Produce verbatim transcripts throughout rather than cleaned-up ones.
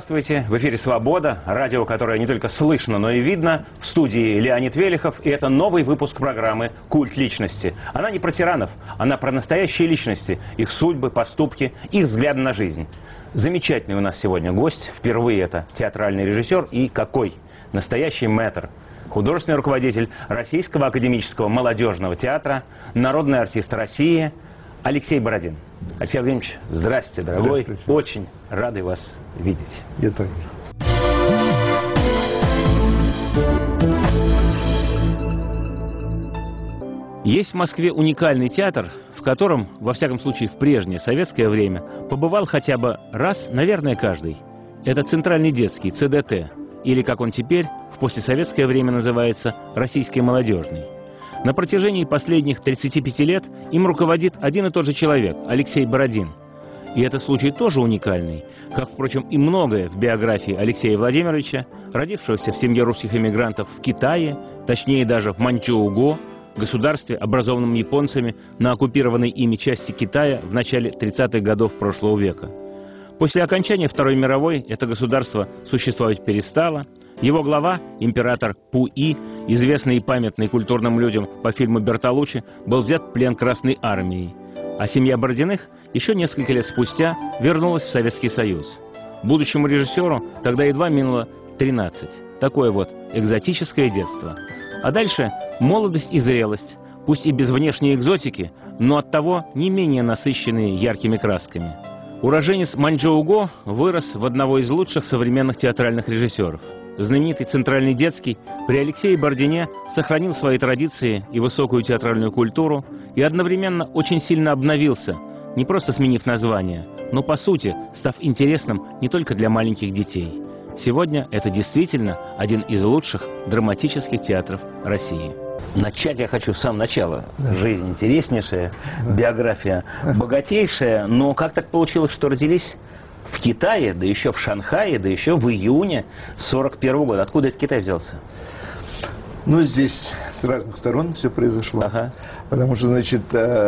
Здравствуйте, в эфире «Свобода», радио, которое не только слышно, но и видно. В студии Леонид Велихов, и это новый выпуск программы «Культ личности». Она не про тиранов, она про настоящие личности, их судьбы, поступки, их взгляды на жизнь. Замечательный у нас сегодня гость, впервые это театральный режиссер и какой? Настоящий мэтр. Художественный руководитель Российского академического молодежного театра, народный артист России Алексей Бородин. Алексей Владимирович, здрасте, дорогой. Здравствуйте. Очень рады вас видеть. Я тоже. Есть в Москве уникальный театр, в котором, во всяком случае в прежнее советское время, побывал хотя бы раз, наверное, каждый. Это Центральный детский, Цэ Дэ Тэ, или, как он теперь, в послесоветское время называется, Российский молодежный. На протяжении последних тридцати пяти лет им руководит один и тот же человек – Алексей Бородин. И этот случай тоже уникальный, как, впрочем, и многое в биографии Алексея Владимировича, родившегося в семье русских эмигрантов в Китае, точнее даже в Маньчжоу-Го, государстве, образованном японцами на оккупированной ими части Китая в начале тридцатых годов прошлого века. После окончания Второй мировой это государство существовать перестало. Его глава, император Пуи, известный и памятный культурным людям по фильму «Бертолуччи», был взят в плен Красной армией. А семья Бородиных еще несколько лет спустя вернулась в Советский Союз. Будущему режиссеру тогда едва минуло тринадцать. Такое вот экзотическое детство. А дальше молодость и зрелость, пусть и без внешней экзотики, но оттого не менее насыщенные яркими красками. Уроженец Маньчжоу-Го вырос в одного из лучших современных театральных режиссеров. Знаменитый Центральный детский при Алексее Бородине сохранил свои традиции и высокую театральную культуру и одновременно очень сильно обновился, не просто сменив название, но по сути став интересным не только для маленьких детей. Сегодня это действительно один из лучших драматических театров России. Начать я хочу с самого начала. Жизнь интереснейшая, биография богатейшая, но как так получилось, что родились в Китае, да еще в Шанхае, да еще в июне сорок первого года? Откуда этот Китай взялся? Ну, здесь с разных сторон все произошло. Ага. Потому что, значит,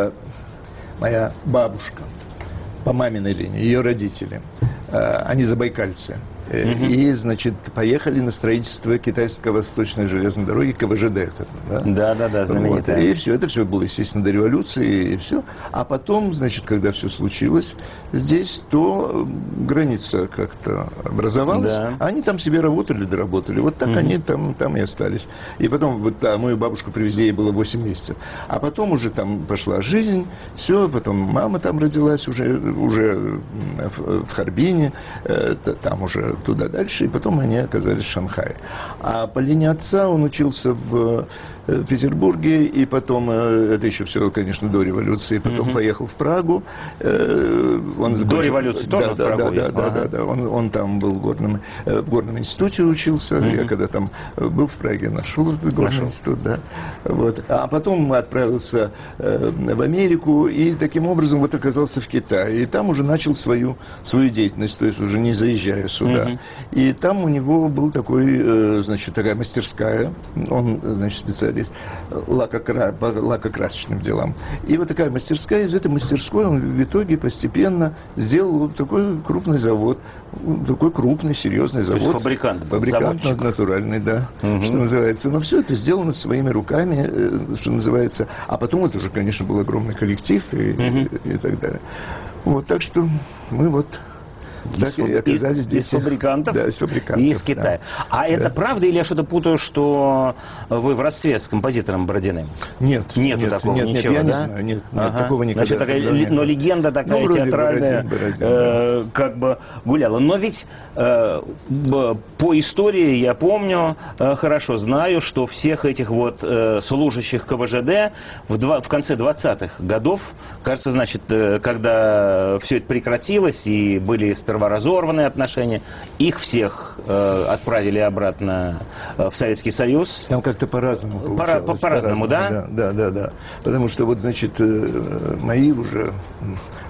моя бабушка по маминой линии, ее родители, они забайкальцы. Угу. И, значит, поехали на строительство китайско-восточной железной дороги, Ка Вэ Жэ Дэ. Это, да, да, да, да, знаменитая. Вот. И все, это все было, естественно, до революции, и все. А потом, значит, когда все случилось здесь, то граница как-то образовалась, да. А они там себе работали, доработали. Вот так угу. они там, там и остались. И потом, вот а, мою бабушку привезли, ей было восемь месяцев. А потом уже там пошла жизнь, все, потом мама там родилась уже, уже в, в Харбине, э, там уже туда дальше, и потом они оказались в Шанхае. А по линии отца он учился в Петербурге, и потом, это еще все, конечно, до революции, потом mm-hmm. поехал в Прагу. Он до закончил... революции да, тоже да, в Прагу? Да, да, ага. да, да, он, он там был в горном, в горном институте учился, mm-hmm. я когда там был в Праге, нашел горный институт, да. Вот. А потом отправился в Америку, и таким образом вот оказался в Китае. И там уже начал свою, свою деятельность, то есть уже не заезжая сюда. Mm-hmm. И там у него был такой, значит, такая мастерская, он, значит, специалист лакокра... по лакокрасочным делам. И вот такая мастерская, из этой мастерской он в итоге постепенно сделал вот такой крупный завод, такой крупный, серьезный завод. То есть фабрикант, фабрикант заводчик. Натуральный, да, угу. что называется. Но все это сделано своими руками, что называется. А потом это уже, конечно, был огромный коллектив и, угу. и, и так далее. Вот, так что мы вот... Так из, и оказались из, здесь из фабрикантов, да, из фабрикантов и из Китая. Да. А да. это правда или я что-то путаю, что вы в родстве с композитором Бородиным? Нет. Нету нет, такого нет, ничего, нет, я да? не знаю, нет, нет ага. такого никогда. Значит, такая, нет. но легенда такая ну, театральная Бородин, Бородин, э, да. как бы гуляла. Но ведь э, по истории я помню, э, хорошо знаю, что всех этих вот э, служащих Ка Вэ Жэ Дэ в, два, в конце двадцатых годов, кажется, значит, э, когда все это прекратилось и были сперва разорваны отношения, их всех э, отправили обратно э, в Советский Союз. Там как-то по-разному получалось. По-разному, по, по да? да? Да, да, да. Потому что вот, значит, э, мои уже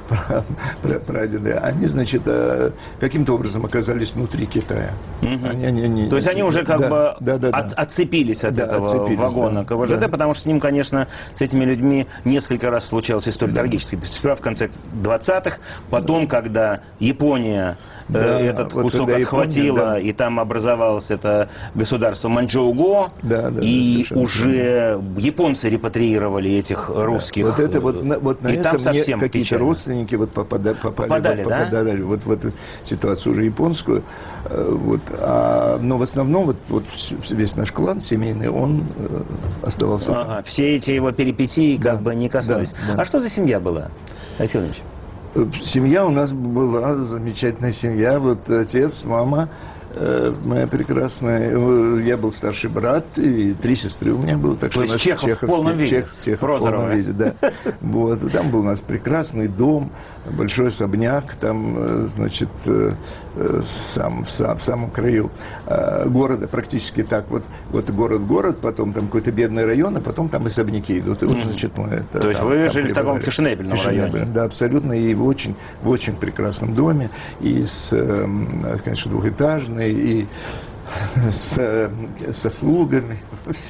прадеды, они, значит, каким-то образом оказались внутри Китая. Угу. Они, они, они, То есть они уже как да, бы да, да, от, да. отцепились от да, этого отцепились, вагона да, КВЖД, да. потому что с ним, конечно, с этими людьми несколько раз случалась история да. трагическая. Сперва в конце двадцатых, потом, да. когда Япония да, этот вот кусок отхватила, Япония, да. и там образовалось это государство Маньчжоу-Го, да, да, и да, уже японцы репатриировали этих русских. Да. Вот это вот, вот на и это там совсем какие-то родственники вот попадали, попали, попадали, вот, да? попадали вот в эту ситуацию уже японскую. Вот, а, но в основном вот, вот весь наш клан семейный, он оставался. Ага, все эти его перипетии да, как бы не коснулись. Да, да. А что за семья была, Алексей Ильич? Семья у нас была, замечательная семья. Вот отец, мама, э, моя прекрасная. Я был старший брат, и три сестры у меня было. Так То что есть Чехов в полном виде? Чех, Чехов в полном виде, да. Вот. Там был у нас прекрасный дом, большой особняк, там, значит, сам, в, сам, в самом краю города, практически так. Вот, вот город-город, потом там какой-то бедный район, а потом там особняки идут. И вот, значит, мы это, То есть там, вы там жили в таком фешенебельном районе? Да, абсолютно. И в очень, в очень прекрасном доме. И с, конечно, двухэтажный, и с, со слугами.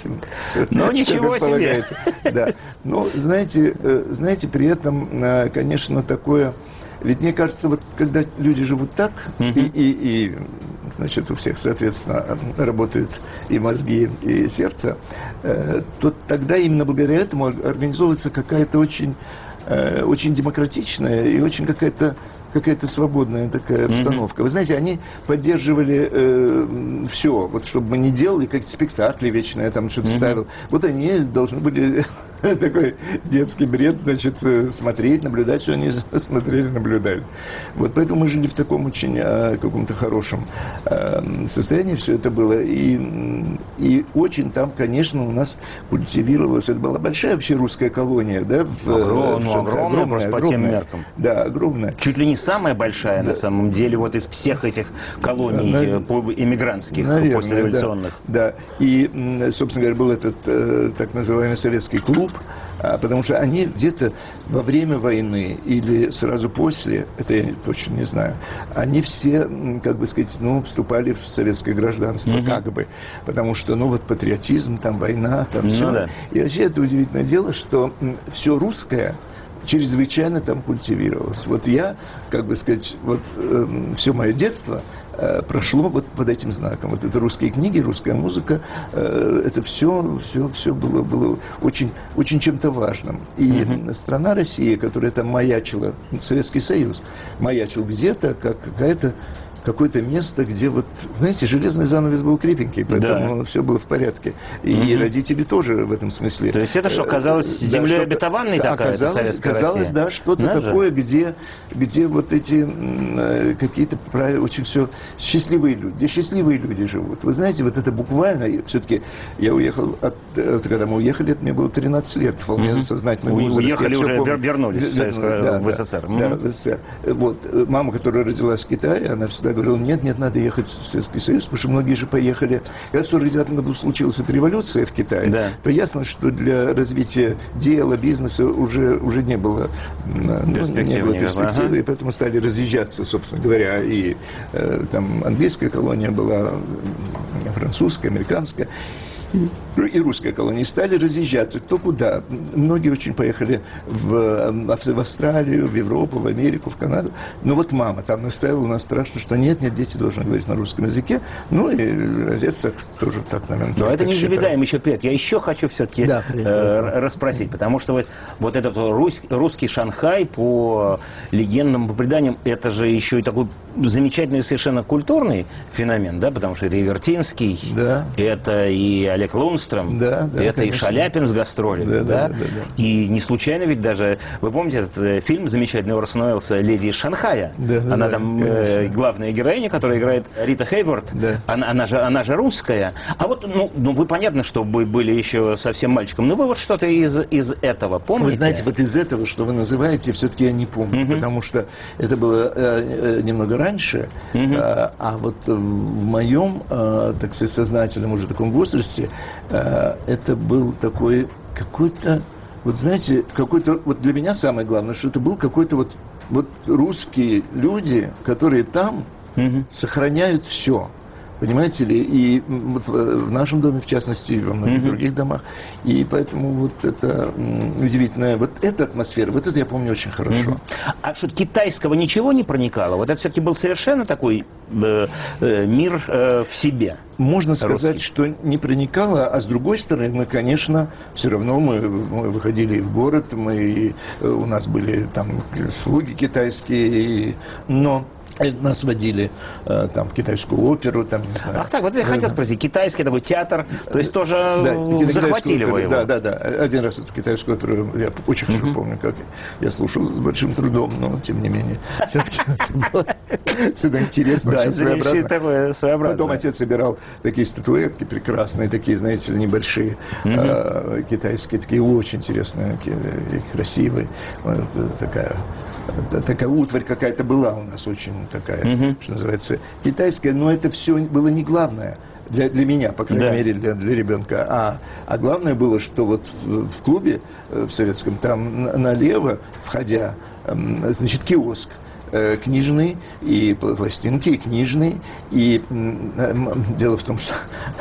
Ну, ничего себе. Да. Но, знаете, знаете, при этом, конечно, такое... Ведь мне кажется, вот когда люди живут так, uh-huh. и, и, и, значит, у всех, соответственно, работают и мозги, и сердце, э, то тогда именно благодаря этому организовывается какая-то очень, э, очень демократичная и очень какая-то какая-то свободная такая обстановка. Mm-hmm. Вы знаете, они поддерживали э, все, вот чтобы мы не делали какие-то спектакли вечно, я там что-то mm-hmm. ставил. Вот они должны были такой детский бред, значит, смотреть, наблюдать, что они смотрели, наблюдали. Вот поэтому мы жили в таком очень э, каком-то хорошем э, состоянии, все это было. И, и очень там, конечно, у нас культивировалось, это была большая вообще русская колония, да? В, Огром, в ну, огромная, огромная, просто по тем меркам. Да, огромная. Чуть ли не самая большая, да. на самом деле, вот из всех этих колоний да, иммигрантских, послереволюционных. Да, да, и, собственно говоря, был этот э, так называемый советский клуб, а, потому что они где-то во время войны или сразу после, это я точно не знаю, они все, как бы сказать, ну, вступали в советское гражданство, mm-hmm. как бы, потому что, ну, вот патриотизм, там, война, там, ну, все. Да. И вообще это удивительное дело, что все русское чрезвычайно там культивировалось. Вот я, как бы сказать, вот э, все мое детство э, прошло вот под этим знаком. Вот это русские книги, русская музыка, э, это все, все, все было, было очень, очень чем-то важным. И mm-hmm. страна Россия, которая там маячила, Советский Союз, маячил где-то, как какая-то какое-то место, где вот, знаете, железный занавес был крепенький, поэтому да. все было в порядке. И угу. родители тоже в этом смысле. То есть это что, казалось землей да, обетованной такая оказалось, советская казалось, Россия? да, что-то Надо такое, где, где вот эти какие-то очень все счастливые люди, где счастливые люди живут. Вы знаете, вот это буквально, все-таки я уехал, от, когда мы уехали, это мне было тринадцать лет, вполне угу. сознательный возраст. Уехали уже, помню, вернулись в, Советскую, да, в СССР. Да, угу. да, в СССР. Вот, мама, которая родилась в Китае, она всегда говорил, нет, нет, надо ехать в Советский Союз, потому что многие же поехали. Когда в сорок девятом году случилась эта революция в Китае, да. то ясно, что для развития дела, бизнеса уже, уже не было, ну, не было перспективы, ага. и поэтому стали разъезжаться, собственно говоря, и э, там английская колония была, французская, американская. И русская колония стали разъезжаться кто куда. Многие очень поехали в, в Австралию, в Европу, в Америку, в Канаду. Но вот мама там настаивала на страшно, что нет, нет, дети должны говорить на русском языке. Ну и отец так, тоже так, наверное. Но это не заведаем еще привет. Я еще хочу все-таки да, э, расспросить, потому что вот, вот этот рус, русский Шанхай, по легендам, по преданиям, это же еще и такой замечательный совершенно культурный феномен, да, потому что это и Вертинский, да. это и Олег Лунстром, да, да, это конечно. И Шаляпин с гастролем, да, да? Да, да, да. И не случайно ведь даже, вы помните этот фильм замечательный Орсона Уэллса «Леди из Шанхая», да, да, она да, там э, главная героиня, которая играет Рита Хейворд, да. она, она, же, она же русская, а вот, ну, ну вы понятно, что вы были еще совсем мальчиком, но вы вот что-то из, из этого помните? Вы знаете, вот из этого, что вы называете, все-таки я не помню, угу. потому что это было э, немного раньше, угу. э, а вот в моем, э, так сказать, сознательном уже таком возрасте, это был такой какой-то, вот знаете, какой-то, вот для меня самое главное, что это был какой-то вот вот русские люди, которые там угу. сохраняют все. Понимаете ли, и вот в нашем доме, в частности, и во многих mm-hmm. других домах, и поэтому вот это удивительная, вот эта атмосфера, вот это я помню очень хорошо. Mm-hmm. А что, китайского ничего не проникало? Вот это все-таки был совершенно такой э, э, мир э, в себе? Можно сказать, русский. Что не проникало, а с другой стороны, конечно, все равно мы, мы выходили в город, мы, у нас были там слуги китайские, и, но... Нас водили э, там в китайскую оперу, там, не знаю. Ах так, вот я хотел спросить, китайский такой театр, то есть тоже да, захватили вы его? Да, да, да. Один раз эту китайскую оперу я очень хорошо uh-huh. помню, как я слушал с большим трудом, но тем не менее. Все-таки всегда интересно, очень своеобразно. Потом отец собирал такие статуэтки прекрасные, такие, знаете ли, небольшие, китайские, такие очень интересные, красивые. Такая... Такая утварь какая-то была у нас очень такая, uh-huh. что называется, китайская, но это все было не главное для, для меня, по крайней да. мере, для, для ребенка. А, а главное было, что вот в, в клубе в советском, там налево, входя, значит, киоск книжный, и пластинки, и книжный. И дело в том, что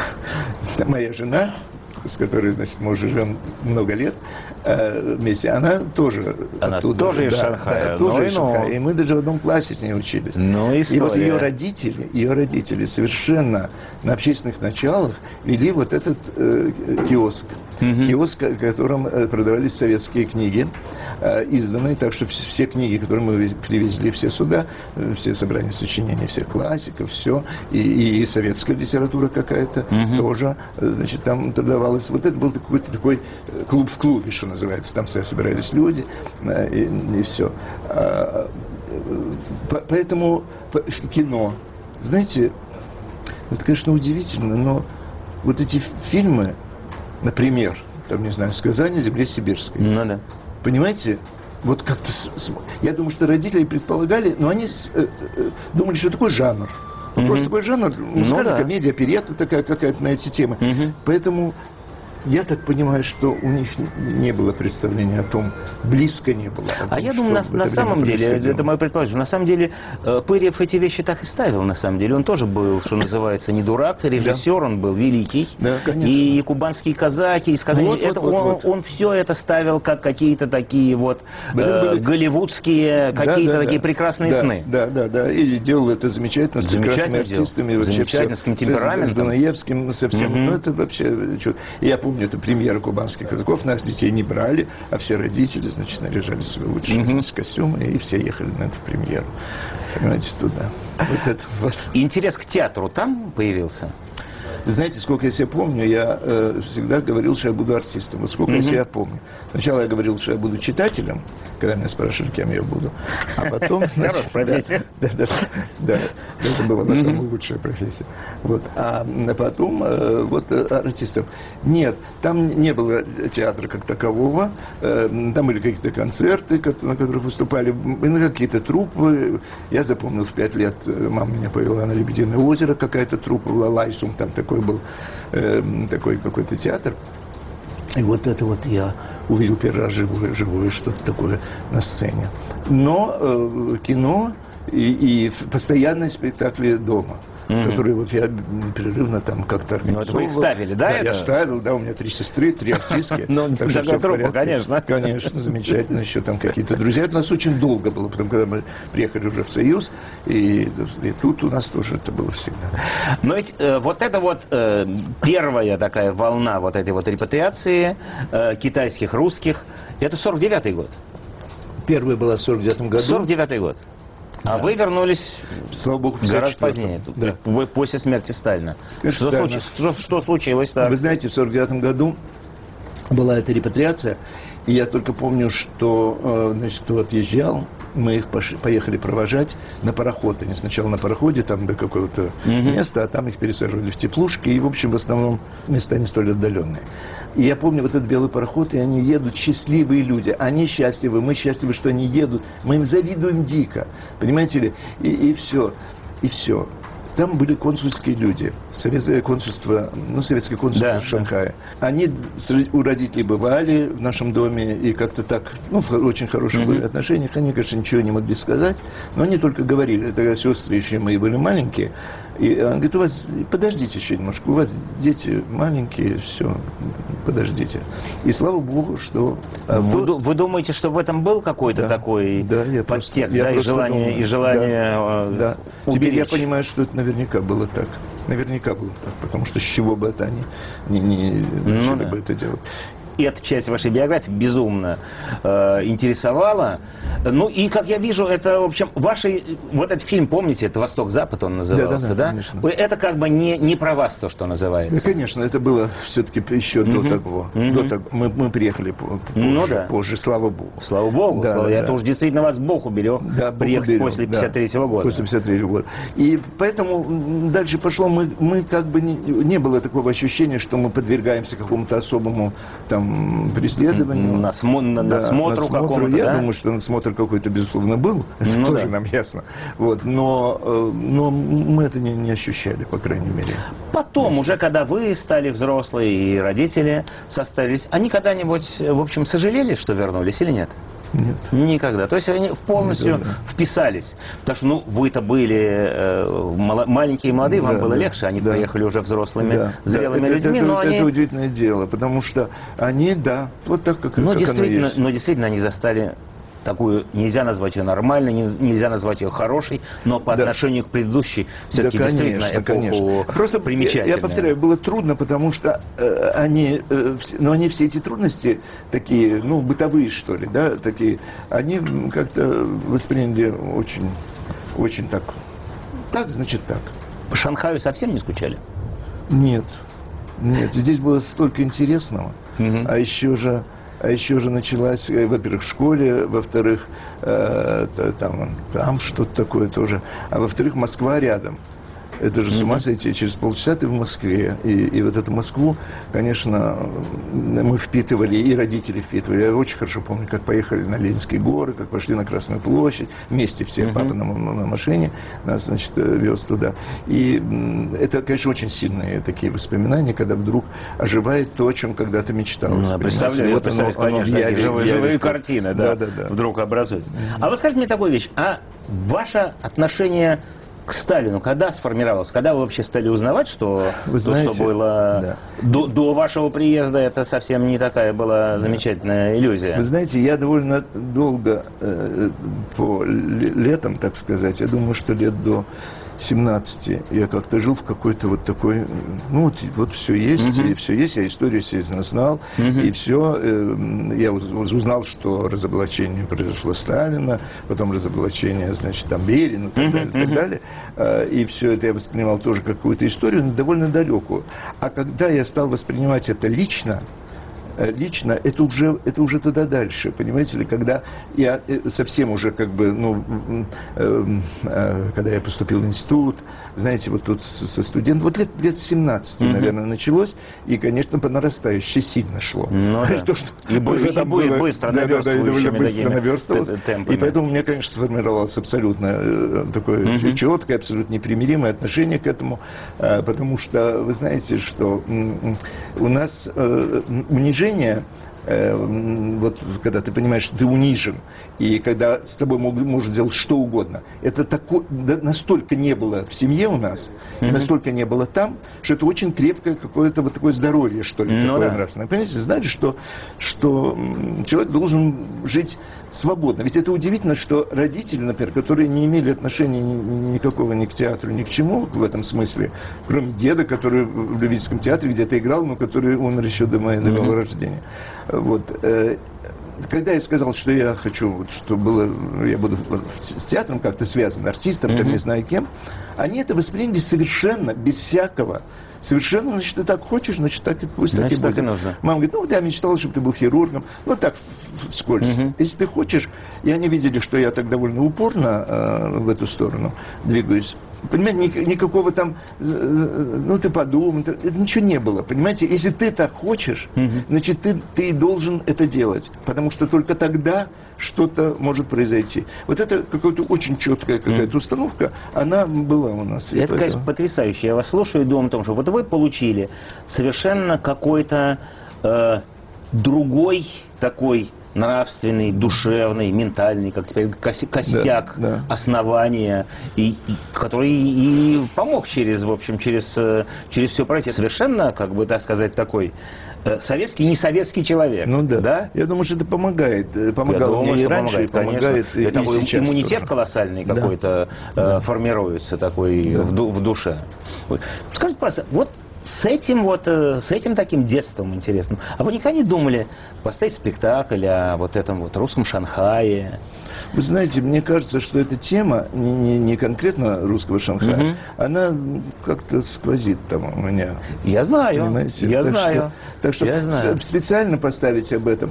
моя жена, с которой, значит, мы уже живем много лет вместе, она тоже она оттуда. Тоже из да, Шанхая. Да, тоже ну, из Шанхая. И мы даже в одном классе с ней учились. Ну, и вот ее родители, ее родители совершенно на общественных началах вели вот этот э, киоск. Mm-hmm. Киоск, в котором э, продавались советские книги, э, изданные, так что все книги, которые мы привезли все сюда, э, все собрания сочинений всех классиков, все, и, и советская литература какая-то mm-hmm. тоже, значит, там продавалась. Вот это был какой-то такой клуб в клубе, что называется, там все собирались люди, э, и, и все. А, по, поэтому по, кино, знаете, это, конечно, удивительно, но вот эти фильмы, например, там, не знаю, «Сказание о земле сибирской». Ну, да. Понимаете, вот как-то... Я думаю, что родители предполагали, но они э, э, думали, что такой жанр. Вот mm-hmm. просто такой жанр, музыкальная ну, да. комедия, оперетта такая какая-то на эти темы. Mm-hmm. Поэтому... Я так понимаю, что у них не было представления о том, близко не было. Том, а я думаю, на, на самом деле, это мое предположение, на самом деле Пырьев эти вещи так и ставил, на самом деле. Он тоже был, что называется, не дурак, режиссер, он был великий. Да, конечно. И кубанские казаки, и сказания, вот, это, вот, он, вот. он все это ставил как какие-то такие вот э, были... голливудские, какие-то да, да, такие да. прекрасные да, сны. Да, да, да, и делал это замечательно, с прекрасными артистами. Замечательно, с каким темпераментом. С Дунаевским совсем, mm-hmm. ну это вообще... Я помню, это премьера кубанских казаков, нас детей не брали, а все родители, значит, наряжали себе лучшие mm-hmm. значит, костюмы, и все ехали на эту премьеру. Понимаете, туда. Вот это вот. Интерес к театру там появился? Знаете, сколько я себя помню, я э, всегда говорил, что я буду артистом. Вот сколько mm-hmm. я себя помню. Сначала я говорил, что я буду читателем, когда меня спрашивали, кем я буду. А потом... Хорошая профессия. Да, да, да. Это была самая лучшая профессия. Вот. А потом вот артистом. Нет, там не было театра как такового. Там были какие-то концерты, на которых выступали, на какие-то труппы. Я запомнил, в пять лет мама меня повела на Лебединое озеро, какая-то труппа была, Лайсум, там такой был, э, такой какой-то театр. И вот это вот я увидел первый раз живое, живое что-то такое на сцене. Но э, кино и, и постоянные спектакли дома. Mm-hmm. Которые вот я непрерывно там как-то организовывал. Ну, это вы их ставили, да? Да, это? я ставил, да, у меня три сестры, три артистки. Ну, такая труппа, конечно. Конечно, замечательно, еще там какие-то друзья. Это у нас очень долго было, потом, когда мы приехали уже в Союз, и тут у нас тоже это было всегда. Но ведь вот это вот первая такая волна вот этой вот репатриации китайских, русских, это сорок девятый год. Первая была в сорок девятом году. сорок девятый год. А да. вы вернулись, слава богу, гораздо позднее, да. после смерти Сталина. Что, да, случилось, что, что случилось так? Вы знаете, в сорок девятом году была эта репатриация, и я только помню, что, значит, кто отъезжал, мы их пошли, поехали провожать на пароход. Они сначала на пароходе, там до какого-то mm-hmm. места, а там их пересаживали в теплушки, и, в общем, в основном места не столь отдаленные. И я помню вот этот белый пароход, и они едут, счастливые люди. Они счастливы, мы счастливы, что они едут. Мы им завидуем дико. Понимаете ли? И, и все. И все. там были консульские люди, советское консульство, ну, советское консульство да, в Шанхае. Да. Они у родителей бывали в нашем доме, и как-то так, ну, в очень хороших mm-hmm. были отношениях. Они, конечно, ничего не могли сказать, но они только говорили. Тогда сестры еще мои были маленькие. И он говорит, у вас, подождите еще немножко, у вас дети маленькие, все, подождите. И слава Богу, что... Вы, то... вы думаете, что в этом был какой-то да, такой да, я подтекст, просто, да, я и желание, думаю, и желание да, да. Теперь я понимаю, что это наверняка было так. Наверняка было так, потому что с чего бы это они не, не начали ну, да. бы это делать. И эта часть вашей биографии безумно э, интересовала. Ну и, как я вижу, это, в общем, ваши... Вот этот фильм, помните, это «Восток-Запад» он назывался, да? да, да? да? Это как бы не, не про вас то, что называется. Да, конечно, это было все-таки еще mm-hmm. до того. Mm-hmm. До того. Мы, мы приехали позже, ну, да. позже, слава Богу. Слава Богу. Да, слава, да, это да. уж действительно вас Бог уберег да, приехать уберег, после пятьдесят третьего да, года. После пятьдесят третьего года. И поэтому дальше пошло, мы, мы как бы не, не было такого ощущения, что мы подвергаемся какому-то особому там преследованию. Насмо... На, да, насмотру какому-то, Я да? думаю, что насмотр какой-то, безусловно, был. Это ну, тоже да. нам ясно. Вот. Но, но мы это не, не ощущали, по крайней мере. Потом, Конечно. уже когда вы стали взрослые и родители состарились, они когда-нибудь, в общем, сожалели, что вернулись или нет? Нет. Никогда. То есть они полностью Никогда. вписались. Потому что, ну, вы-то были э, маленькие и молодые, вам да, было да, легче, они да. приехали уже взрослыми, да, зрелыми да, людьми, это, но это, они... Это удивительное дело, потому что они, да, вот так, как, но как действительно, оно есть. Но действительно они застали такую, нельзя назвать ее нормальной, нельзя назвать ее хорошей, но по да. отношению к предыдущей все-таки да, действительно эпоху конечно. Просто примечательная. Я, я повторяю, было трудно, потому что э, они, э, но они все эти трудности такие, ну, бытовые, что ли, да, такие, они как-то восприняли очень, очень так, так, значит, так. По Шанхаю совсем не скучали? Нет, нет, здесь было столько интересного, угу. а еще же А еще же началась, во-первых, в школе, во-вторых, э, там, там что-то такое тоже, а во-вторых, Москва рядом. Это же с ума сойти, через полчаса ты в Москве. И, и вот эту Москву, конечно, мы впитывали, и родители впитывали. Я очень хорошо помню, как поехали на Ленинские горы, как пошли на Красную площадь. Вместе все, uh-huh. папа на, на машине нас, значит, вез туда. И это, конечно, очень сильные такие воспоминания, когда вдруг оживает то, о чем когда-то мечталось. Ну, представляю, вот оно, оно в яве, живые, яве, живые картины, да, да, да, да. вдруг образуются. Uh-huh. А вот скажите мне такую вещь, а ваше отношение к Сталину, когда сформировалось? Когда вы вообще стали узнавать, что вы то, знаете, что было да. до, до вашего приезда, это совсем не такая была замечательная да. иллюзия? Вы знаете, я довольно долго, э, по летам, так сказать, я думаю, что лет до семнадцати я как-то жил в какой-то вот такой, ну вот, вот все есть, uh-huh. и все есть, я историю, естественно, знал, uh-huh. и все, э, я узнал, что разоблачение произошло Сталина, потом разоблачение, значит, там Берия, и так uh-huh. далее, uh-huh. так далее, э, и все это я воспринимал тоже как какую-то историю, но довольно далекую. А когда я стал воспринимать это лично, лично, это уже, это уже туда дальше, понимаете ли, когда я совсем уже как бы, ну, э, э, когда я поступил в институт, знаете, вот тут со студентом, вот лет, лет семнадцати, mm-hmm. наверное, началось, и, конечно, по нарастающей сильно шло. Ну, да. То, что и, уже и, и было, быстро да, да, да, и довольно быстро наверстывалось, и поэтому у меня, конечно, сформировалось абсолютно такое mm-hmm. четкое, абсолютно непримиримое отношение к этому, потому что, вы знаете, что у нас унижение вот когда ты понимаешь, что ты унижен, и когда с тобой могут, может делать что угодно, это тако, да, настолько не было в семье у нас, mm-hmm. и настолько не было там, что это очень крепкое какое-то вот такое здоровье, что ли, ну, такое да. нравственное. Понимаете, знаете, что, что человек должен жить свободно. Ведь это удивительно, что родители, например, которые не имели отношения никакого ни к театру, ни к чему в этом смысле, кроме деда, который в Любительском театре где-то играл, но который умер еще до моего mm-hmm. рождения. Вот. Когда я сказал, что я хочу, что было, я буду с театром как-то связан, артистом, mm-hmm. там не знаю кем, они это восприняли совершенно без всякого. Совершенно, значит, ты так хочешь, значит, так и пусть значит, так и будет. нужно. Мама говорит, ну, вот я мечтала, чтобы ты был хирургом. Ну, так, вскользь. Uh-huh. Если ты хочешь, и они видели, что я так довольно упорно э, в эту сторону двигаюсь. Понимаете, ни, никакого там, ну, ты подумай, это ничего не было. Понимаете, если ты так хочешь, uh-huh. значит, ты, ты должен это делать. Потому потому что только тогда что-то может произойти. Вот это какая-то очень четкая какая-то mm. установка, она была у нас. Это, поэтому... конечно, потрясающе. Я вас слушаю и думаю о том, что вот вы получили совершенно какой-то э, другой такой нравственный, душевный, ментальный, как теперь костяк, да, да. основания, и, и, который и помог через, в общем, через, через все пройти. Совершенно, как бы, так сказать, такой э, советский, не советский человек. Ну да. да. Я думаю, что это помогает. Помогало мне и раньше, и помогает и, это и сейчас иммунитет тоже. Колоссальный да. какой-то да. э, формируется такой да. в, в душе. Скажите, пожалуйста, вот с этим вот, с этим таким детством интересным. А вы никогда не думали поставить спектакль о вот этом вот русском Шанхае? Вы знаете, мне кажется, что эта тема, не, не, не конкретно русского Шанхая, угу. она как-то сквозит там у меня. Я знаю, понимаете? я так знаю. Что, так что я знаю. специально поставить об этом,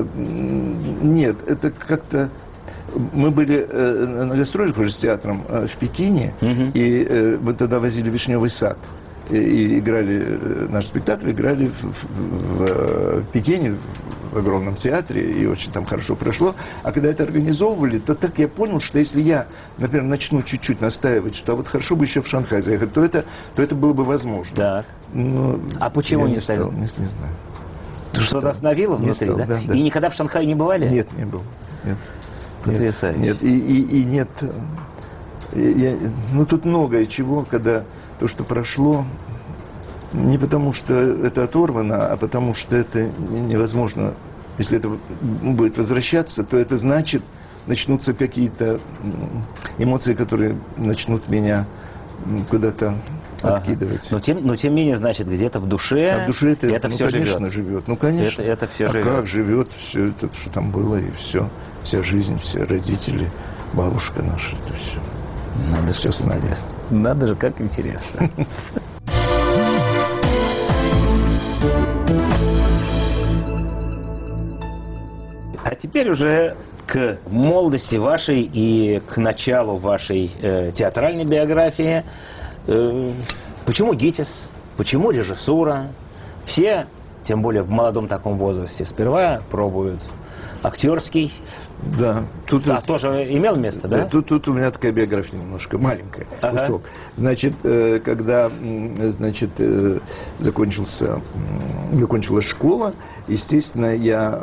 нет, это как-то... Мы были э, на гастролях уже с театром э, в Пекине, угу. и э, мы тогда возили «Вишневый сад». И играли, наш спектакль играли в, в, в Пекине, в огромном театре, и очень там хорошо прошло. А когда это организовывали, то так я понял, что если я, например, начну чуть-чуть настаивать, что а вот хорошо бы еще в Шанхай заехать, то это, то это было бы возможно. Так. Но а почему не, не стал? Не, не знаю. Что-то остановило внутри, стал, да? Да, да? И никогда в Шанхае не бывали? Нет, не был. Нет. Потрясающе. Нет, и, и, и нет... Я, ну, тут многое чего, когда то, что прошло, не потому что это оторвано, а потому что это невозможно. Если это будет возвращаться, то это значит, начнутся какие-то эмоции, которые начнут меня куда-то ага. откидывать. Но тем, но тем не менее, значит, где-то в душе, а в душе это, это ну, все конечно, живет. живет. Ну, конечно. Это, это все а живет. как живет все это, что там было, и все. Вся жизнь, все родители, бабушка наша, это все. Надо все с нами. Надо же, как интересно. А теперь уже к молодости вашей и к началу вашей э, театральной биографии. Э, почему ГИТИС? Почему режиссура? Все, тем более в молодом таком возрасте, сперва пробуют актерский. Да. Тут, а, тоже имел место, да? Тут, тут у меня такая биография немножко маленькая, ага. кусок. Значит, когда, значит, закончился, закончилась школа, естественно, я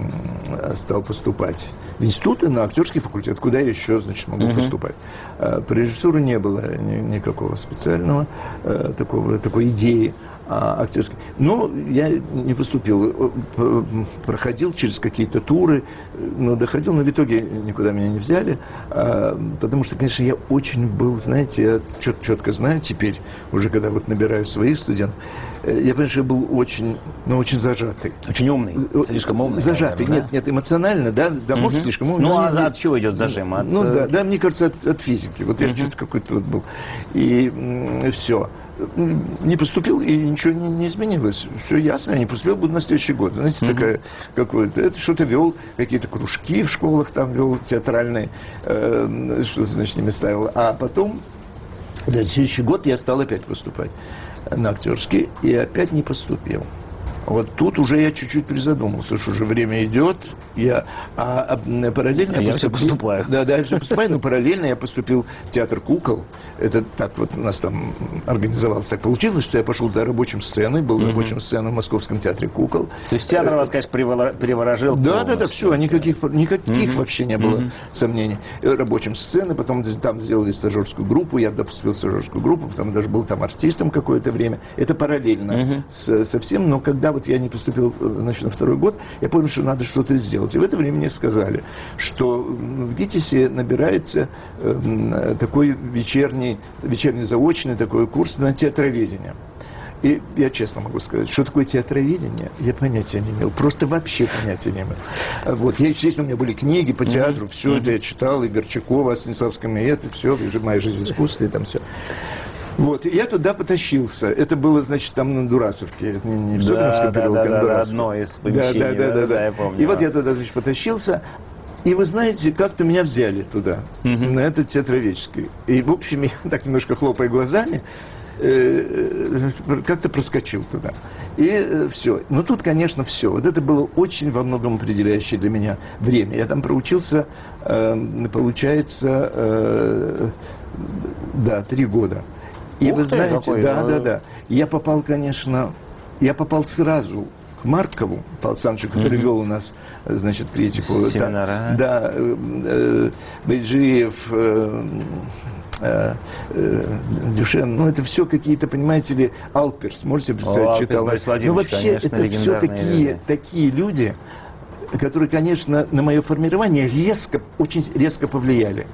стал поступать в институт и на актерский факультет, куда я еще, значит, могу uh-huh. поступать. По режиссуру не было никакого специального такого, такой идеи. А, актерский. Но я не поступил. Проходил через какие-то туры, но доходил, но в итоге никуда меня не взяли. А, потому что, конечно, я очень был, знаете, я чет- четко знаю теперь, уже когда вот набираю своих студентов, я понимаю, что я был очень, ну, очень зажатый. Очень умный, слишком умный. Зажатый, наверное, нет, да? нет, эмоционально, да, да, может, угу. слишком умный. Ну, а нет, от чего идет зажим? От... Ну, да, да, мне кажется, от, от физики. Вот угу. я что-то какой-то вот был. И м- все. Не поступил, и ничего не, не изменилось. Все ясно, я не поступил, буду на следующий год. Знаете, mm-hmm. такая, какой-то, это что-то вел, какие-то кружки в школах там вел, театральные, э, что-то, значит, с ними ставил. А потом, да, следующий год я стал опять поступать на актерский, и опять не поступил. Вот тут уже я чуть-чуть призадумался, что уже время идет, я, а, а параллельно а я, я все поступаю. Да, да, я все поступаю, но параллельно я поступил в театр кукол. Это так вот у нас там организовалось, так получилось, что я пошел до рабочей сцены, был mm-hmm. рабочим сценой в Московском театре кукол. То есть театр вас, конечно, переворожил? Да, да, да, все, никаких, никаких mm-hmm. вообще не было mm-hmm. сомнений. Рабочим сцены, потом там сделали стажерскую группу, я поступил в стажерскую группу, потом даже был там артистом какое-то время. Это параллельно mm-hmm. с, со всем, но когда вот я не поступил, значит, на второй год, я понял, что надо что-то сделать. И в это время мне сказали, что в ГИТИСе набирается э, такой вечерний, вечерний заочный такой курс на театроведение. И я честно могу сказать, что такое театроведение, я понятия не имел. Просто вообще понятия не имел. Вот. Я, естественно, у меня были книги по театру, mm-hmm. все mm-hmm. это я читал, и Горчакова, Станиславского, и это все, и «Моя жизнь в искусстве», и там все. Вот, и я туда потащился. Это было, значит, там на Дурасовке, не, не в Соколовском да, переулке, да, а на да, одно из помещений. Да, да, да, да, да, да. Я помню. И вот я туда, значит, потащился. И вы знаете, как-то меня взяли туда, uh-huh. на этот театроведческий. И, в общем, я так немножко хлопая глазами, э, как-то проскочил туда. И э, все. Но тут, конечно, все. Вот это было очень во многом определяющее для меня время. Я там проучился, э, получается, э, да, три года. И Ух вы ты, знаете, какой, да, ну... да, да. Я попал, конечно, я попал сразу к Маркову, Павлу Александровичу, который mm-hmm. вел у нас, значит, критику. Семинара. Да, э, э, Байджиев, э, э, э, Дюшен, ну это все какие-то, понимаете ли, Алперс, можете представить, О, читал. Ну вообще конечно, это все такие, люди. такие люди, которые, конечно, на мое формирование резко, очень резко повлияли.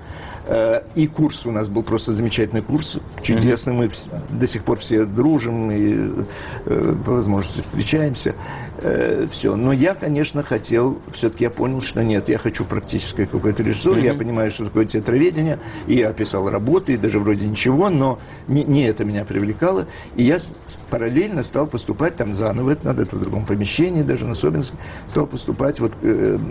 И курс у нас был просто замечательный курс, чудесный, мы до сих пор все дружим и по возможности встречаемся, все. Но я, конечно, хотел, все-таки я понял, что нет, я хочу практической какой-то режиссуры, mm-hmm. я понимаю, что такое театроведение, и я писал работы, и даже вроде ничего, но не, не это меня привлекало, и я параллельно стал поступать там заново, это надо, это в другом помещении, даже на Собинске, стал поступать, вот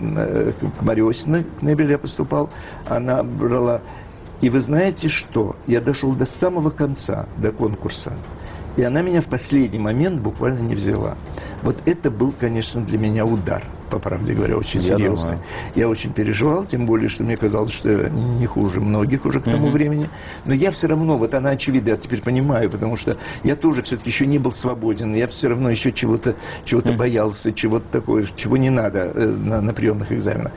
к Марье Осиповне Кнебель я поступал, она брала. И вы знаете что? Я дошел до самого конца, до конкурса. И она меня в последний момент буквально не взяла. Вот это был, конечно, для меня удар, по правде говоря, очень я серьезный. Думаю. Я очень переживал, тем более, что мне казалось, что я не хуже многих уже к тому mm-hmm. времени. Но я все равно, вот она очевидно, я теперь понимаю, потому что я тоже все-таки еще не был свободен. Я все равно еще чего-то чего-то mm-hmm. боялся, чего-то такое, чего не надо э, на, на приемных экзаменах.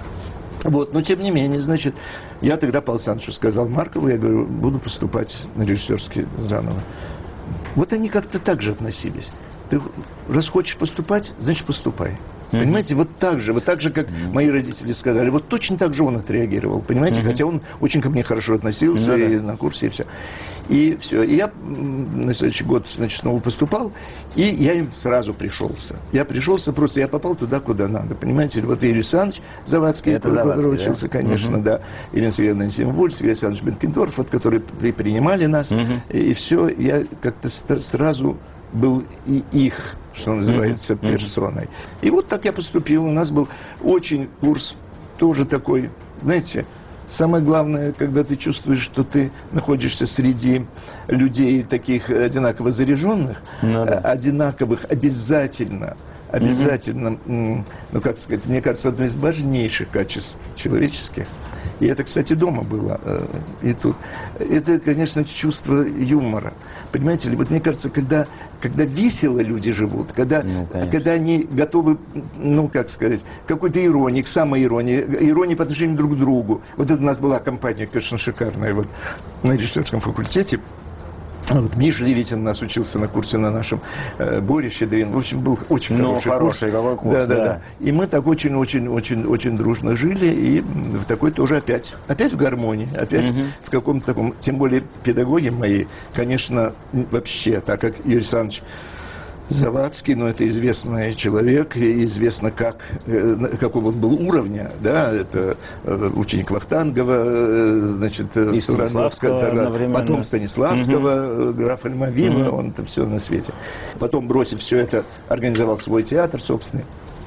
Вот, но тем не менее, значит, я тогда Павлу Александровичу сказал Маркову, я говорю, буду поступать на режиссерский заново. Вот они как-то так же относились. Ты раз хочешь поступать, значит поступай. Mm-hmm. Понимаете, вот так же, вот так же, как mm-hmm. мои родители сказали, вот точно так же он отреагировал, понимаете, mm-hmm. хотя он очень ко мне хорошо относился, mm-hmm. и на курсе, и все. И все. И я на следующий год, значит, снова поступал, и я им сразу пришелся. Я пришелся, просто я попал туда, куда надо, понимаете. Вот Юрий Александрович Завадский, который учился, да? конечно, mm-hmm. да. Ирина Сергеевна Несимовульс, Сергей Александрович Бенкендорф, вот, которые при, принимали нас, mm-hmm. и, и все. Я как-то сразу был и их, что называется, mm-hmm. персоной. И вот так я поступил. У нас был очень курс, тоже такой, знаете, самое главное, когда ты чувствуешь, что ты находишься среди людей таких одинаково заряженных, ну, да. одинаковых обязательно, обязательно, mm-hmm. ну как сказать, мне кажется, одно из важнейших качеств человеческих. И это, кстати, дома было, и тут. Это, конечно, чувство юмора. Понимаете ли, вот мне кажется, когда, когда весело люди живут, когда, ну, когда они готовы, ну, как сказать, к какой-то иронии, к самоиронии, иронии по отношению друг к другу. Вот это у нас была компания, конечно, шикарная, вот, на режиссерском факультете. Вот Миша Левитин у нас учился на курсе на нашем, э, Боря Щедрин. В общем, был очень ну, хороший, хороший курс. Какой курс. Да, да, да, да. И мы так очень-очень-очень-очень дружно жили. И в такой тоже опять, опять в гармонии, опять угу. в каком-то таком... Тем более педагоги мои, конечно, вообще, так как Юрий Александрович Завадский, но это известный человек, и известно, как, какого он был уровня, да, это ученик Вахтангова, значит, Станиславского, потом Станиславского, угу. графа Альмавива, угу. он это все на свете. Потом, бросив все это, организовал свой театр собственный.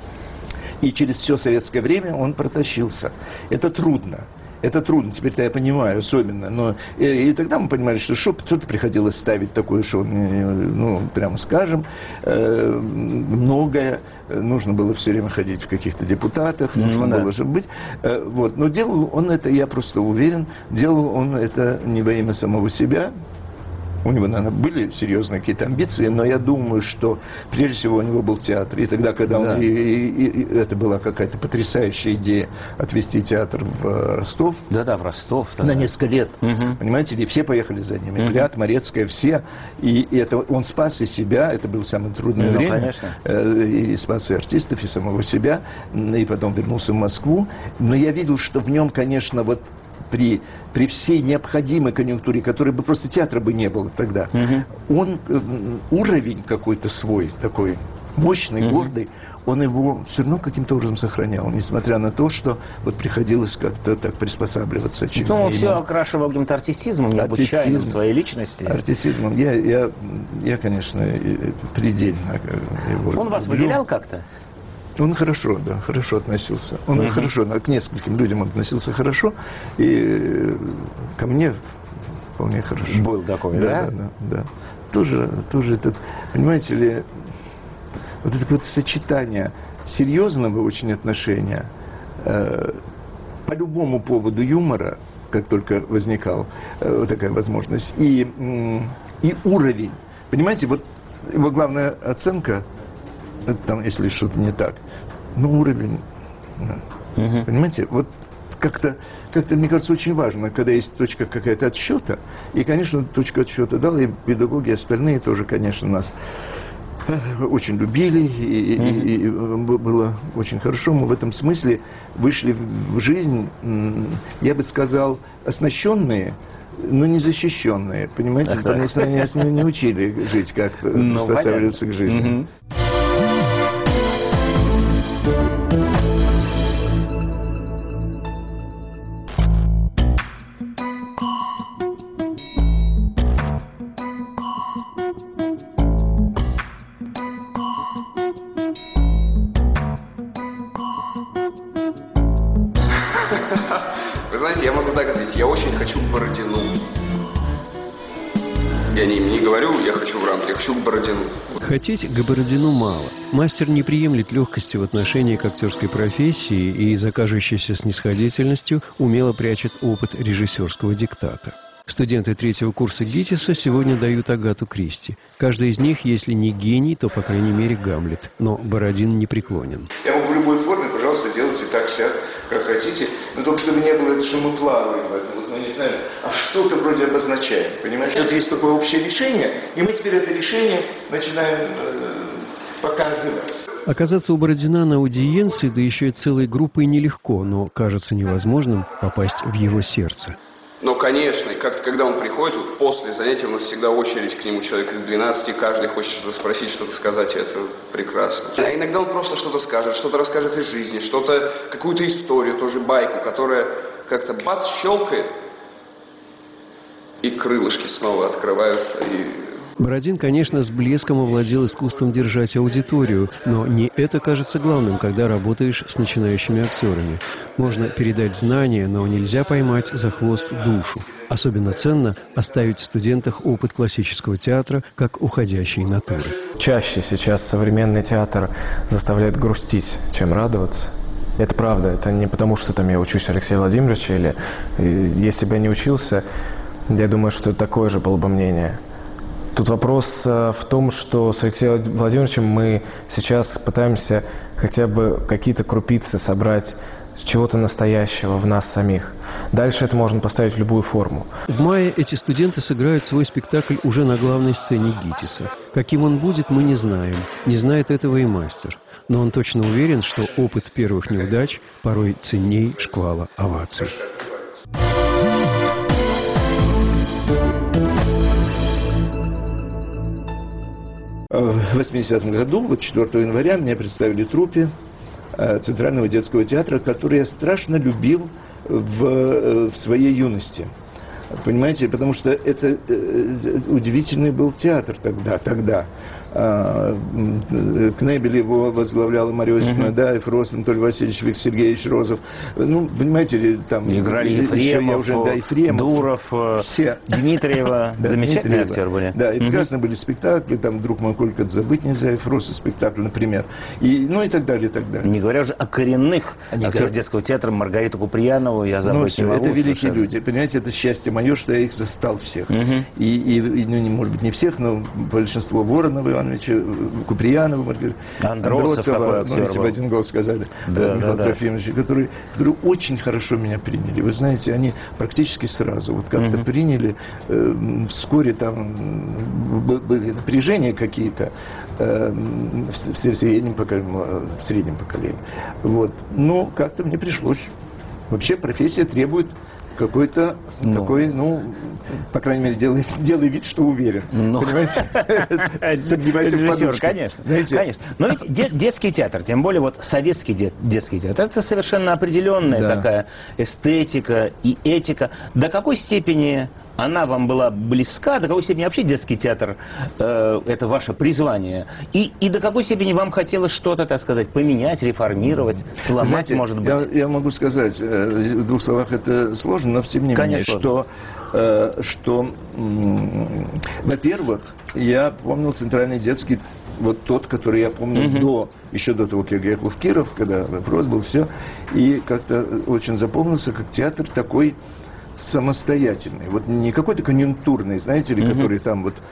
И через все советское время он протащился. Это трудно. Это трудно, теперь-то я понимаю, особенно. Но и, и тогда мы понимали, что что-то приходилось ставить такое, что, ну, прямо скажем, э, многое. Нужно было все время ходить в каких-то депутатах, mm-hmm. нужно было же быть. Э, вот. Но делал он это, я просто уверен, делал он это не во имя самого себя. У него, наверное, были серьезные какие-то амбиции, но я думаю, что прежде всего у него был театр. И тогда, когда да. он... И, и, и это была какая-то потрясающая идея отвезти театр в Ростов. Да-да, в Ростов. Тогда. На несколько лет. Угу. Понимаете, и все поехали за ним. И угу. Плят, Морецкая, все. И, и это он спас и себя. Это было самое трудное ну, время. Конечно. И спас и артистов, и самого себя. И потом вернулся в Москву. Но я видел, что в нем, конечно, вот... При, при всей необходимой конъюнктуре, которой бы просто театра бы не было тогда, угу. он э, уровень какой-то свой, такой мощный, угу. гордый, он его все равно каким-то образом сохранял, несмотря на то, что вот приходилось как-то так приспосабливаться. Ну, он все окрашивал каким-то артистизмом, необычайным своей личности. Артистизмом. Я, я, я, конечно, предельно его Он вас люблю. Выделял как-то? Он хорошо, да, хорошо относился. Он uh-huh. хорошо, к нескольким людям он относился хорошо. И ко мне вполне хорошо. Был такой, да? Да, да, да. да. Тоже, тоже этот, понимаете ли, вот это вот сочетание серьезного очень отношения э, по любому поводу юмора, как только возникала э, вот такая возможность, и, э, и уровень. Понимаете, вот его главная оценка, это там, если что-то не так, ну, уровень, да. Угу. Понимаете, вот как-то, как-то, мне кажется, очень важно, когда есть точка какая-то отсчета, и, конечно, точка отсчета дала, и педагоги, и остальные тоже, конечно, нас очень любили, и, mm-hmm. и, и было очень хорошо. Мы в этом смысле вышли в жизнь, я бы сказал, оснащенные, но не защищенные, понимаете, потому что они нас не учили жить, как приспосабливаться к жизни. Mm-hmm. Вы знаете, я могу так ответить, я очень хочу к Бородину. Я не, не говорю, я хочу в рамке, я хочу к Бородину. Хотеть к Бородину мало. Мастер не приемлет легкости в отношении к актерской профессии и за кажущейся снисходительностью умело прячет опыт режиссерского диктата. Студенты третьего курса ГИТИСа сегодня дают Агату Кристи. Каждый из них, если не гений, то, по крайней мере, Гамлет. Но Бородин не преклонен. Я могу в любой форме, пожалуйста, делайте так, сяк, как хотите, но только чтобы не было это, что мы плаваем в этом, вот мы не знаем, а что-то вроде обозначаем, понимаете? Вот есть такое общее решение, и мы теперь это решение начинаем э, показывать. Оказаться у Бородина на аудиенции, да еще и целой группой, нелегко, но кажется невозможным попасть в его сердце. Но, конечно, как когда он приходит, вот после занятия у нас всегда очередь к нему, человек из двенадцати, каждый хочет что-то спросить, что-то сказать, и это прекрасно. А иногда он просто что-то скажет, что-то расскажет из жизни, что-то, какую-то историю, тоже байку, которая как-то бац, щелкает, и крылышки снова открываются, и... Бородин, конечно, с блеском овладел искусством держать аудиторию, но не это кажется главным, когда работаешь с начинающими актерами. Можно передать знания, но нельзя поймать за хвост душу. Особенно ценно оставить в студентах опыт классического театра как уходящей натуры. Чаще сейчас современный театр заставляет грустить, чем радоваться. Это правда, это не потому, что там я учусь Алексея Владимировича, или если бы я не учился, я думаю, что такое же было бы мнение. Тут вопрос в том, что с Алексеем Владимировичем мы сейчас пытаемся хотя бы какие-то крупицы собрать чего-то настоящего в нас самих. Дальше это можно поставить в любую форму. В мае эти студенты сыграют свой спектакль уже на главной сцене ГИТИСа. Каким он будет, мы не знаем. Не знает этого и мастер. Но он точно уверен, что опыт первых неудач порой ценней шквала оваций. В восьмидесятом году, вот четвёртого января, меня представили труппе Центрального детского театра, который я страшно любил в, в своей юности. Понимаете, потому что это удивительный был театр тогда, тогда. Кнебель его возглавляла Марья Иосифовна, uh-huh. да, Ефрос, Анатолий Васильевич, Виктор Сергеевич Розов. Ну, понимаете ли, там... Играли Ефремов, я уже, да, Ефремов, Дуров, все. Дмитриева. Замечательные актеры были. Да, и прекрасно были спектакли, там «Друг мой, только забыть нельзя», Ефроса спектакль, например. И, ну и так далее, и так далее. Не говоря уже о коренных актерах детского театра, Маргариту Куприянову, я забыть не могу. Это великие люди, понимаете, это счастье мое, что я их застал всех. Uh-huh. И, и, и, ну, может быть, не всех, но большинство Воронова, Куприянова, Маргарита Андросова, ну, если бы один голос сказали, да, Михаил да, Трофимович, да. которые, которые очень хорошо меня приняли. Вы знаете, они практически сразу, вот как-то угу. приняли, э, вскоре там были напряжения какие-то э, в, в, среднем поколении, в среднем поколении. Вот. Но как-то мне пришлось. Вообще профессия требует какой-то ну, такой, ну, по крайней мере, делай, делай вид, что уверен. Ну, понимаете? Сомневайся в подушке. Конечно, конечно. Но ведь де детский театр, тем более вот советский де детский театр, это совершенно определенная да. такая эстетика и этика. До какой степени она вам была близка? До какой степени вообще детский театр э, это ваше призвание? И, и до какой степени вам хотелось что-то, так сказать, поменять, реформировать, сломать, знаете, может быть? Я, я могу сказать, в двух словах это сложно, но тем не менее, что, э, что во-первых, я помнил Центральный детский, вот тот, который я помню mm-hmm. до, еще до того, как я ехал в Киров, когда вопрос был, все, и как-то очень запомнился, как театр такой самостоятельный, вот не какой-то конъюнктурный, знаете ли, mm-hmm. который там вот...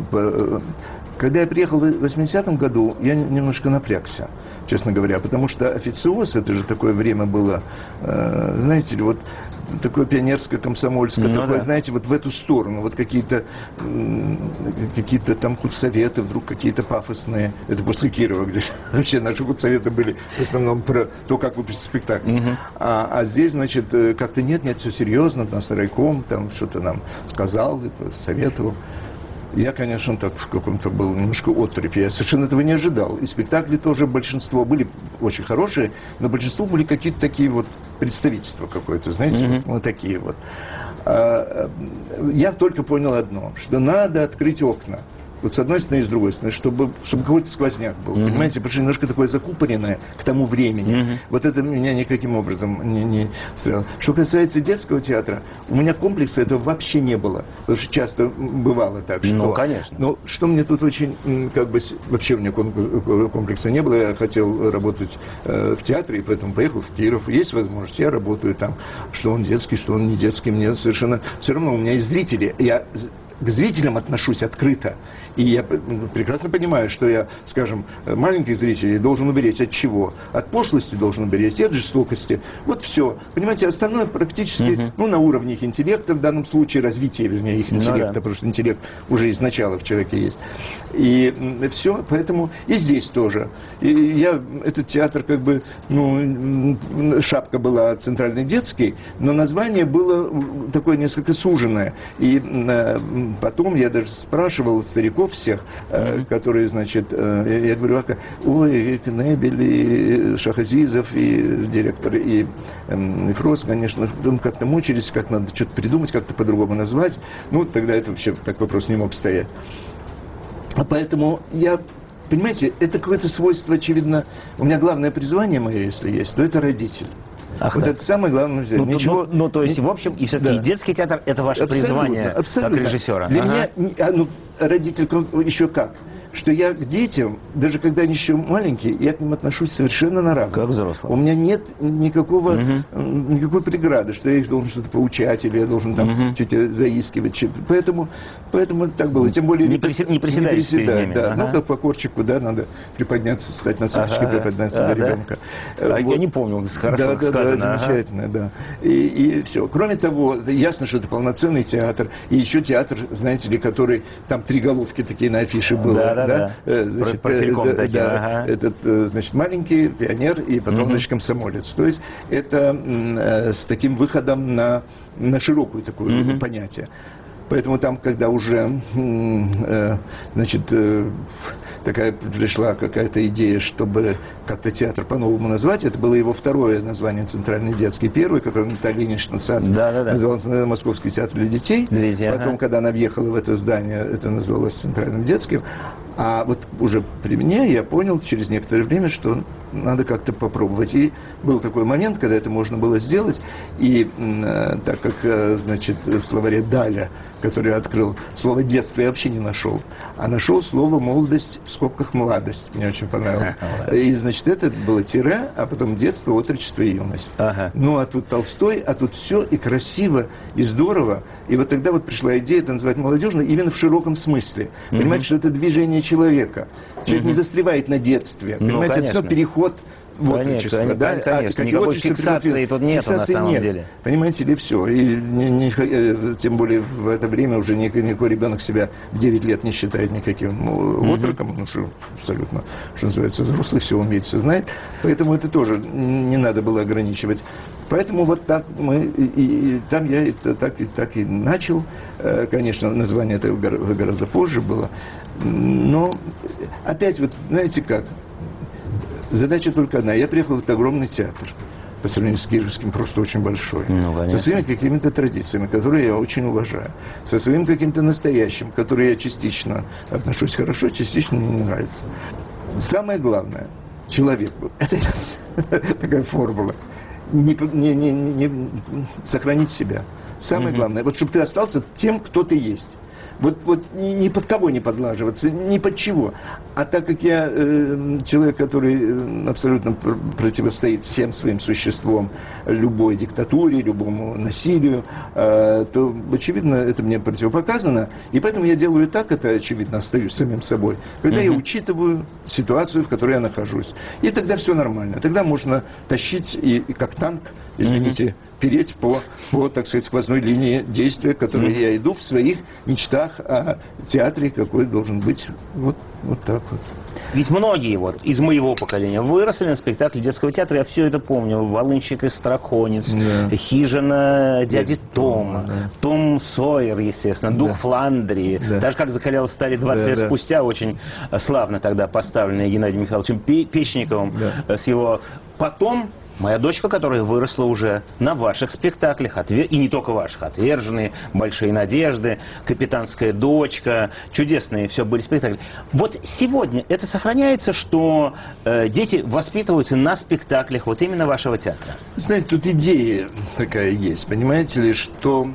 Когда я приехал в восьмидесятом году, я немножко напрягся, честно говоря, потому что официоз, это же такое время было, э, знаете ли, вот такое пионерское, комсомольское, ну, такое, да. знаете, вот в эту сторону, вот какие-то э, какие-то там худсоветы вдруг какие-то пафосные, это после Кирова, где вообще наши худсоветы были в основном про то, как выпустить спектакль. Uh-huh. а, а здесь, значит, как-то нет, нет, все серьезно, там, Сарайком, там, что-то нам сказал, советовал. Я, конечно, так в каком-то был немножко отрепе. Я совершенно этого не ожидал. И спектакли тоже большинство были очень хорошие, но большинство были какие-то такие вот представительства какое-то, знаете, mm-hmm. вот такие вот. А, я только понял одно, что надо открыть окна. Вот с одной стороны и с другой стороны, чтобы, чтобы какой-то сквозняк был, mm-hmm. понимаете, потому что немножко такое закупоренное к тому времени. Mm-hmm. Вот это меня никаким образом не, не стрелял. Что касается детского театра, у меня комплекса этого вообще не было, потому что часто бывало так, что... Ну, конечно. Но что мне тут очень, как бы, вообще у меня комплекса не было, я хотел работать э, в театре, и поэтому поехал в Киров, есть возможность, я работаю там, что он детский, что он не детский, мне совершенно все равно, у меня есть зрители, я... к зрителям отношусь открыто. И я прекрасно понимаю, что я, скажем, маленьких зрителей должен уберечь от чего? От пошлости должен уберечь, и от жестокости. Вот все. Понимаете, остальное практически, uh-huh. ну, на уровне их интеллекта, в данном случае, развития, вернее, их интеллекта, ну, да. потому что интеллект уже изначально в человеке есть. И все, поэтому и здесь тоже. И я, этот театр, как бы, ну, шапка была центральный детский, но название было такое несколько суженное. И потом я даже спрашивал стариков всех, mm-hmm. которые, значит, я говорю, ой, Кнебель, и Шахазизов, и директор, и, и Фрос, конечно, как-то мучились, как надо что-то придумать, как-то по-другому назвать. Ну, тогда это вообще так вопрос не мог стоять. А поэтому я... Понимаете, это какое-то свойство, очевидно, у меня главное призвание мое, если есть, то это родитель. Ах, вот да. это самое главное взять. Ну, Ничего... ну, ну, то есть, в общем, и все-таки да. детский театр – это ваше абсолютно, призвание абсолютно. Как режиссера. Для ага. меня, ну, родитель еще как? Что я к детям, даже когда они еще маленькие, я к ним отношусь совершенно на равных. Как взрослый. У меня нет никакого, угу. никакой преграды, что я их должен что-то поучать, или я должен там угу. что-то заискивать. Поэтому, поэтому так было. Тем более... Не, приседать, не приседать, не приседать да. Ага. Ну, как по корчику, да, надо приподняться, стать на цыпочки, ага. приподняться а, до ребенка. Да? А вот. Я не помню, хорошо да, да, сказано. Да, замечательно, ага. да. И, и все. Кроме того, ясно, что это полноценный театр. И еще театр, знаете ли, который, там три головки такие на афише было. Да, да, да. да. Значит, профильком да, таким, да, ага. этот, значит, маленький пионер и потом, угу. значит, комсомолец. То есть это э, с таким выходом на, на широкую такое угу. понятие. Поэтому там, когда уже, э, значит, э, такая пришла какая-то идея, чтобы как-то театр по-новому назвать, это было его второе название, Центральный детский, первый, который Наталья Ильинична Сац да, да, да. назывался Московский театр для детей. Для детей Потом, ага. когда она въехала в это здание, это называлось Центральным детским. А вот уже при мне я понял через некоторое время, что надо как-то попробовать. И был такой момент, когда это можно было сделать. И э, так как, э, значит, в словаре Даля, который я открыл, слово «детство» я вообще не нашел. А нашел слово «молодость» в скобках «младость». Мне очень понравилось. И, значит, это было тире, а потом детство, отрочество и юность. Ага. Ну, а тут Толстой, а тут все и красиво, и здорово. И вот тогда вот пришла идея это называть молодежно именно в широком смысле. Mm-hmm. Понимаете, что это движение человека. Человек mm-hmm. не застревает на детстве. Ну, понимаете, конечно. это все переход в отрочество. Конечно, да? конечно. А, никакой фиксации тут нету на самом нет. деле. Понимаете ли, все. И не, не, тем более в это время уже никакой, никакой ребенок себя в девять лет не считает никаким ну, mm-hmm. отроком. Ну, что абсолютно, что называется, взрослый, все умеет, все знает. Поэтому это тоже не надо было ограничивать. Поэтому вот так мы, и, и там я это так и так и начал. Конечно, название это гораздо позже было. Но опять вот, знаете как, задача только одна. Я приехал в этот огромный театр. по сравнению с киевским, просто очень большой. Ну, со своими какими-то традициями, которые я очень уважаю. Со своим каким-то настоящим, который я частично отношусь хорошо, частично мне не нравится. Самое главное, человек, это такая формула, не, не, не, не сохранить себя. Самое mm-hmm. главное, вот чтобы ты остался тем, кто ты есть. Вот, вот ни, ни под кого не подлаживаться, ни под чего. А так как я э, человек, который абсолютно пр- противостоит всем своим существом любой диктатуре, любому насилию, э, то, очевидно, это мне противопоказано. И поэтому я делаю так, это, очевидно, остаюсь самим собой, когда mm-hmm. я учитываю ситуацию, в которой я нахожусь. И тогда все нормально. Тогда можно тащить и, и как танк, извините, mm-hmm. переть по, по, так сказать, сквозной линии действия, к которой mm-hmm. я иду в своих мечтах о театре, какой должен быть. Вот, вот так вот. Ведь многие вот из моего поколения выросли на спектакле детского театра, я все это помню. «Волынщик и Страхонец», да. «Хижина дяди Тома», да. «Том Сойер», естественно, «Дух да. Фландрии». Да. Даже «Как закалялась сталь» двадцать да, лет да. спустя, очень славно тогда поставленная Геннадием Михайловичем Печниковым да. с его «Потом». Моя дочка, которая выросла уже на ваших спектаклях, отвер... и не только ваших, «Отверженные», «Большие надежды», «Капитанская дочка», чудесные все были спектакли. Вот сегодня это сохраняется, что э, дети воспитываются на спектаклях вот именно вашего театра? Знаете, тут идея такая есть, понимаете ли, что,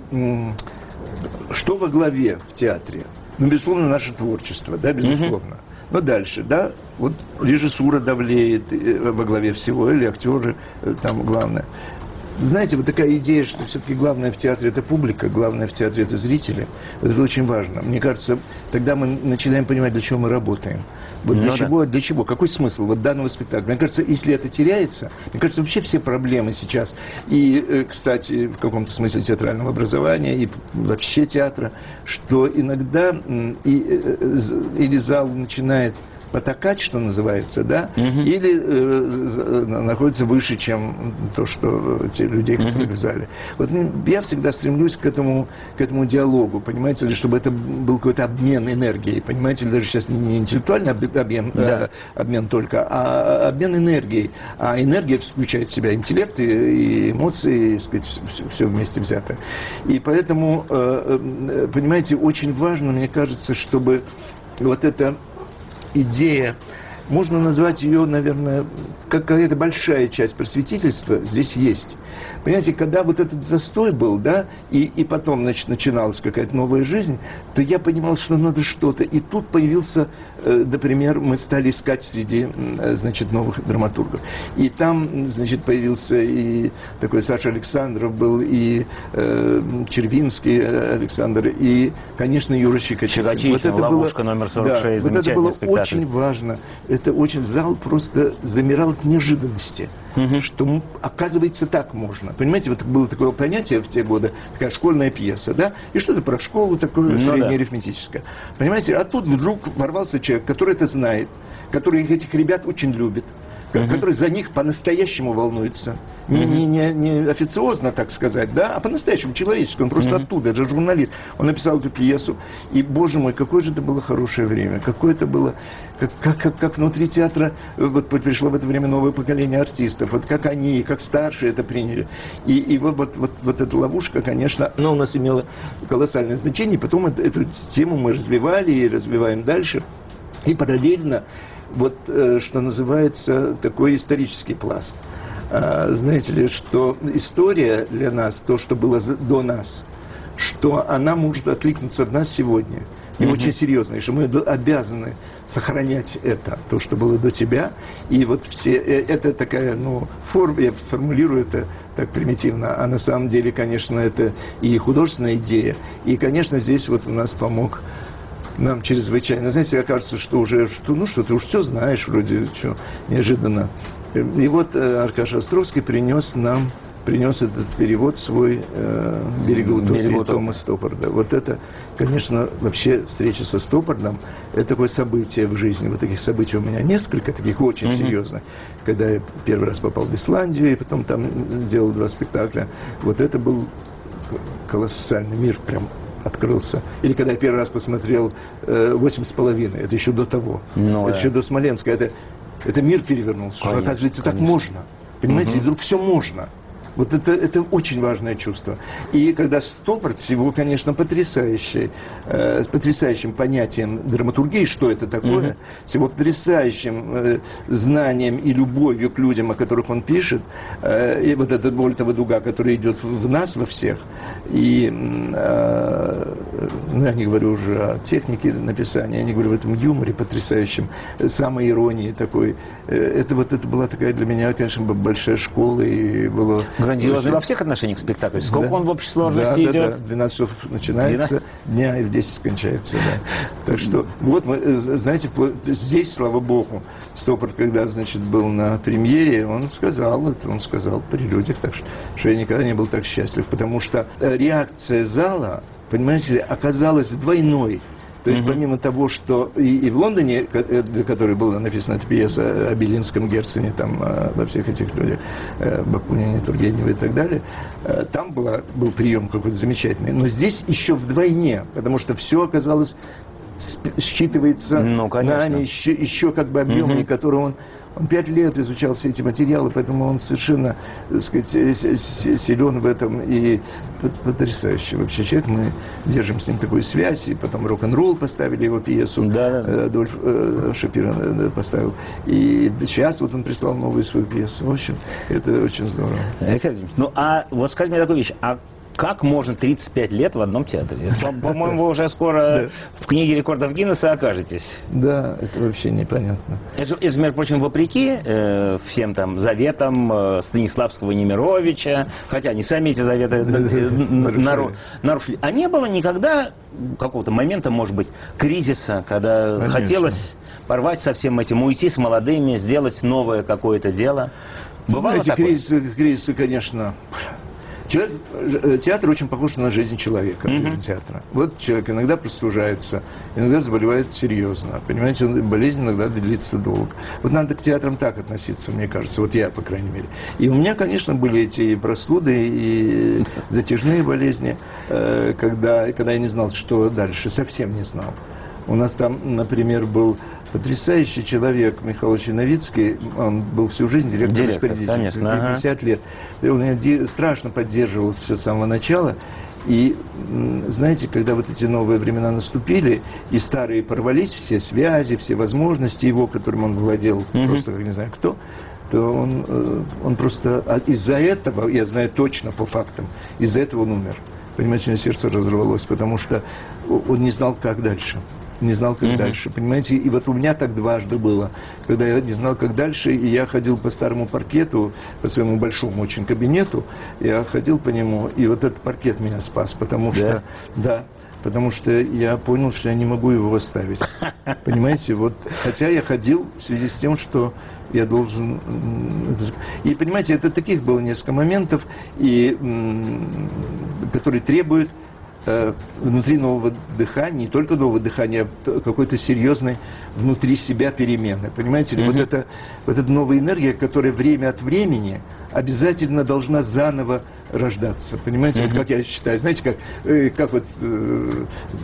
что во главе в театре? Ну, безусловно, наше творчество, да, безусловно. Mm-hmm. Но дальше, да, вот режиссура давлеет во главе всего, или актеры там главное. Знаете, вот такая идея, что все-таки главное в театре это публика, главное в театре это зрители, это очень важно. Мне кажется, тогда мы начинаем понимать, для чего мы работаем. Вот для ну, чего, да. для чего, какой смысл вот данного спектакля. Мне кажется, если это теряется, мне кажется, вообще все проблемы сейчас, и, кстати, в каком-то смысле театрального образования, и вообще театра, что иногда и, или зал начинает потакать, что называется, да, угу. или э, находится выше, чем то, что те людей, которые угу. в зале. Вот я всегда стремлюсь к этому, к этому диалогу, понимаете ли, чтобы это был какой-то обмен энергией, понимаете ли, даже сейчас не интеллектуальный обмен, да. э, обмен только, а обмен энергией. А энергия включает в себя интеллект и, и эмоции, и, сказать, все, все вместе взято. И поэтому, э, понимаете, очень важно, мне кажется, чтобы вот это идея, можно назвать ее, наверное, как какая-то большая часть просветительства здесь есть. Понимаете, когда вот этот застой был, да, и, и потом, значит, начиналась какая-то новая жизнь, то я понимал, что надо что-то. И тут появился, э, например, мы стали искать среди, э, значит, новых драматургов. И там, значит, появился и такой Саша Александров был, и э, Червинский Александр, и, конечно, Юра Щекочихин. Вот это «Ловушка» было, номер сорок шесть, да, вот это было спектакль. Очень важно. Это очень, зал просто замирал от неожиданности, угу. что, оказывается, так можно. Понимаете, вот было такое понятие в те годы, такая школьная пьеса, да, и что-то про школу такое ну, среднеарифметическое. Да. Понимаете, а тут вдруг ворвался человек, который это знает, который этих ребят очень любит, uh-huh. который за них по-настоящему волнуется. Не, uh-huh. не, не, не официозно, так сказать, да, а по-настоящему человечески. Он просто uh-huh. оттуда, это журналист. Он написал эту пьесу, и, боже мой, какое же это было хорошее время, какое это было, как, как, как, как внутри театра, вот пришло в это время новое поколение артистов, вот как они, как старшие это приняли. И, и вот, вот, вот, вот эта ловушка, конечно, она у нас имела колоссальное значение, потом эту, эту тему мы развивали и развиваем дальше. И параллельно, вот, э, что называется, такой исторический пласт. А, знаете ли, что история для нас, то, что было за, до нас, что она может откликнуться от нас сегодня. И mm-hmm. очень серьезно, и что мы обязаны сохранять это, то, что было до тебя. И вот все, это такая, ну, форма, я формулирую это так примитивно, а на самом деле, конечно, это и художественная идея. И, конечно, здесь вот у нас помог нам чрезвычайно. Знаете, кажется, что уже, что, ну, что ты уж все знаешь, вроде, что неожиданно. И вот э, Аркаша Островский принес нам, принес этот перевод свой э, «Берега утопии» Тома Стоппарда. Вот это, конечно, вообще встреча со Стоппардом, это такое событие в жизни. Вот таких событий у меня несколько, таких очень mm-hmm. серьезных. Когда я первый раз попал в Исландию, и потом там делал два спектакля. Вот это был колоссальный мир, прям открылся. Или когда я первый раз посмотрел э, «Восемь с половиной», это еще до того. Ну, это да. еще до Смоленска. Это, это мир перевернулся. Конечно, что, оказывается, конечно. так можно. Понимаете, Угу. вдруг все можно. Вот это, это очень важное чувство. И когда Стоппард с его, конечно, потрясающей, э, с потрясающим понятием драматургии, что это такое, mm-hmm. с его потрясающим э, знанием и любовью к людям, о которых он пишет, э, и вот эта вольтова дуга, которая идет в нас, во всех, и э, ну, я не говорю уже о технике написания, я не говорю в этом юморе потрясающем, самой иронии такой. Э, это вот это была такая для меня, конечно, большая школа, и было... Грандиозный во всех отношениях спектакль. Сколько да. он в общей сложности да, идет? Да, да, двенадцать часов начинается дня и в десять кончается. Да. Так что, вот, мы, знаете, здесь, слава богу, Стоппард, когда, значит, был на премьере, он сказал, он сказал при людях, так что, что я никогда не был так счастлив, потому что реакция зала, понимаете ли, оказалась двойной. То есть, mm-hmm. помимо того, что и, и в Лондоне, для которой была написана эта пьеса о Белинском, Герцене, там, во всех этих людях, Бакунине, Тургеневе и так далее, там была, был прием какой-то замечательный. Но здесь еще вдвойне, потому что все оказалось, считывается ну, на еще, еще как бы объемнее, mm-hmm. который он... Он пять лет изучал все эти материалы, поэтому он совершенно, так сказать, силен в этом и потрясающий вообще человек. Мы держим с ним такую связь, и потом рок-н-ролл поставили его пьесу, да, да. Адольф э, Шапира поставил. И сейчас вот он прислал новую свою пьесу. В общем, это очень здорово. Алексей, ну а вот скажи мне такую вещь, а как можно тридцать пять лет в одном театре? По-моему, вы уже скоро в книге рекордов Гиннесса окажетесь. Да, это вообще непонятно. Это, между прочим, вопреки э, всем там заветам э, Станиславского и Немировича, хотя они сами эти заветы э, нару, нарушили. А не было никогда какого-то момента, может быть, кризиса, когда Конечно. хотелось порвать со всем этим, уйти с молодыми, сделать новое какое-то дело? Бывало Знаете, кризисы, кризисы, конечно... Человек, театр очень похож на жизнь человека, mm-hmm. жизнь театра. Вот человек иногда простужается, иногда заболевает серьезно, понимаете, болезнь иногда длится долго. Вот надо к театрам так относиться, мне кажется, вот я, по крайней мере. И у меня, конечно, были эти простуды и затяжные болезни, когда, когда я не знал, что дальше, совсем не знал. У нас там, например, был потрясающий человек Михаил Новицкий, он был всю жизнь директор-распорядитель, пятьдесят ага. лет. И он меня страшно поддерживал все с самого начала. И, знаете, когда вот эти новые времена наступили, и старые порвались, все связи, все возможности его, которым он владел, угу. просто как не знаю кто, то он, он просто из-за этого, я знаю точно по фактам, из-за этого он умер. Понимаете, у него сердце разорвалось, потому что он не знал, как дальше. Не знал, как mm-hmm. дальше, понимаете? И вот у меня так дважды было, когда я не знал, как дальше, и я ходил по старому паркету, по своему большому очень кабинету, я ходил по нему, и вот этот паркет меня спас, потому что, yeah. да, потому что я понял, что я не могу его оставить. Понимаете, вот, хотя я ходил в связи с тем, что я должен... И, понимаете, это таких было несколько моментов, и, которые требуют внутри нового дыхания, не только нового дыхания, а какой-то серьезной внутри себя перемены. Понимаете ли, mm-hmm. вот, это, вот эта новая энергия, которая время от времени обязательно должна заново рождаться. Понимаете, mm-hmm. вот как я считаю, знаете, как, э, как вот э,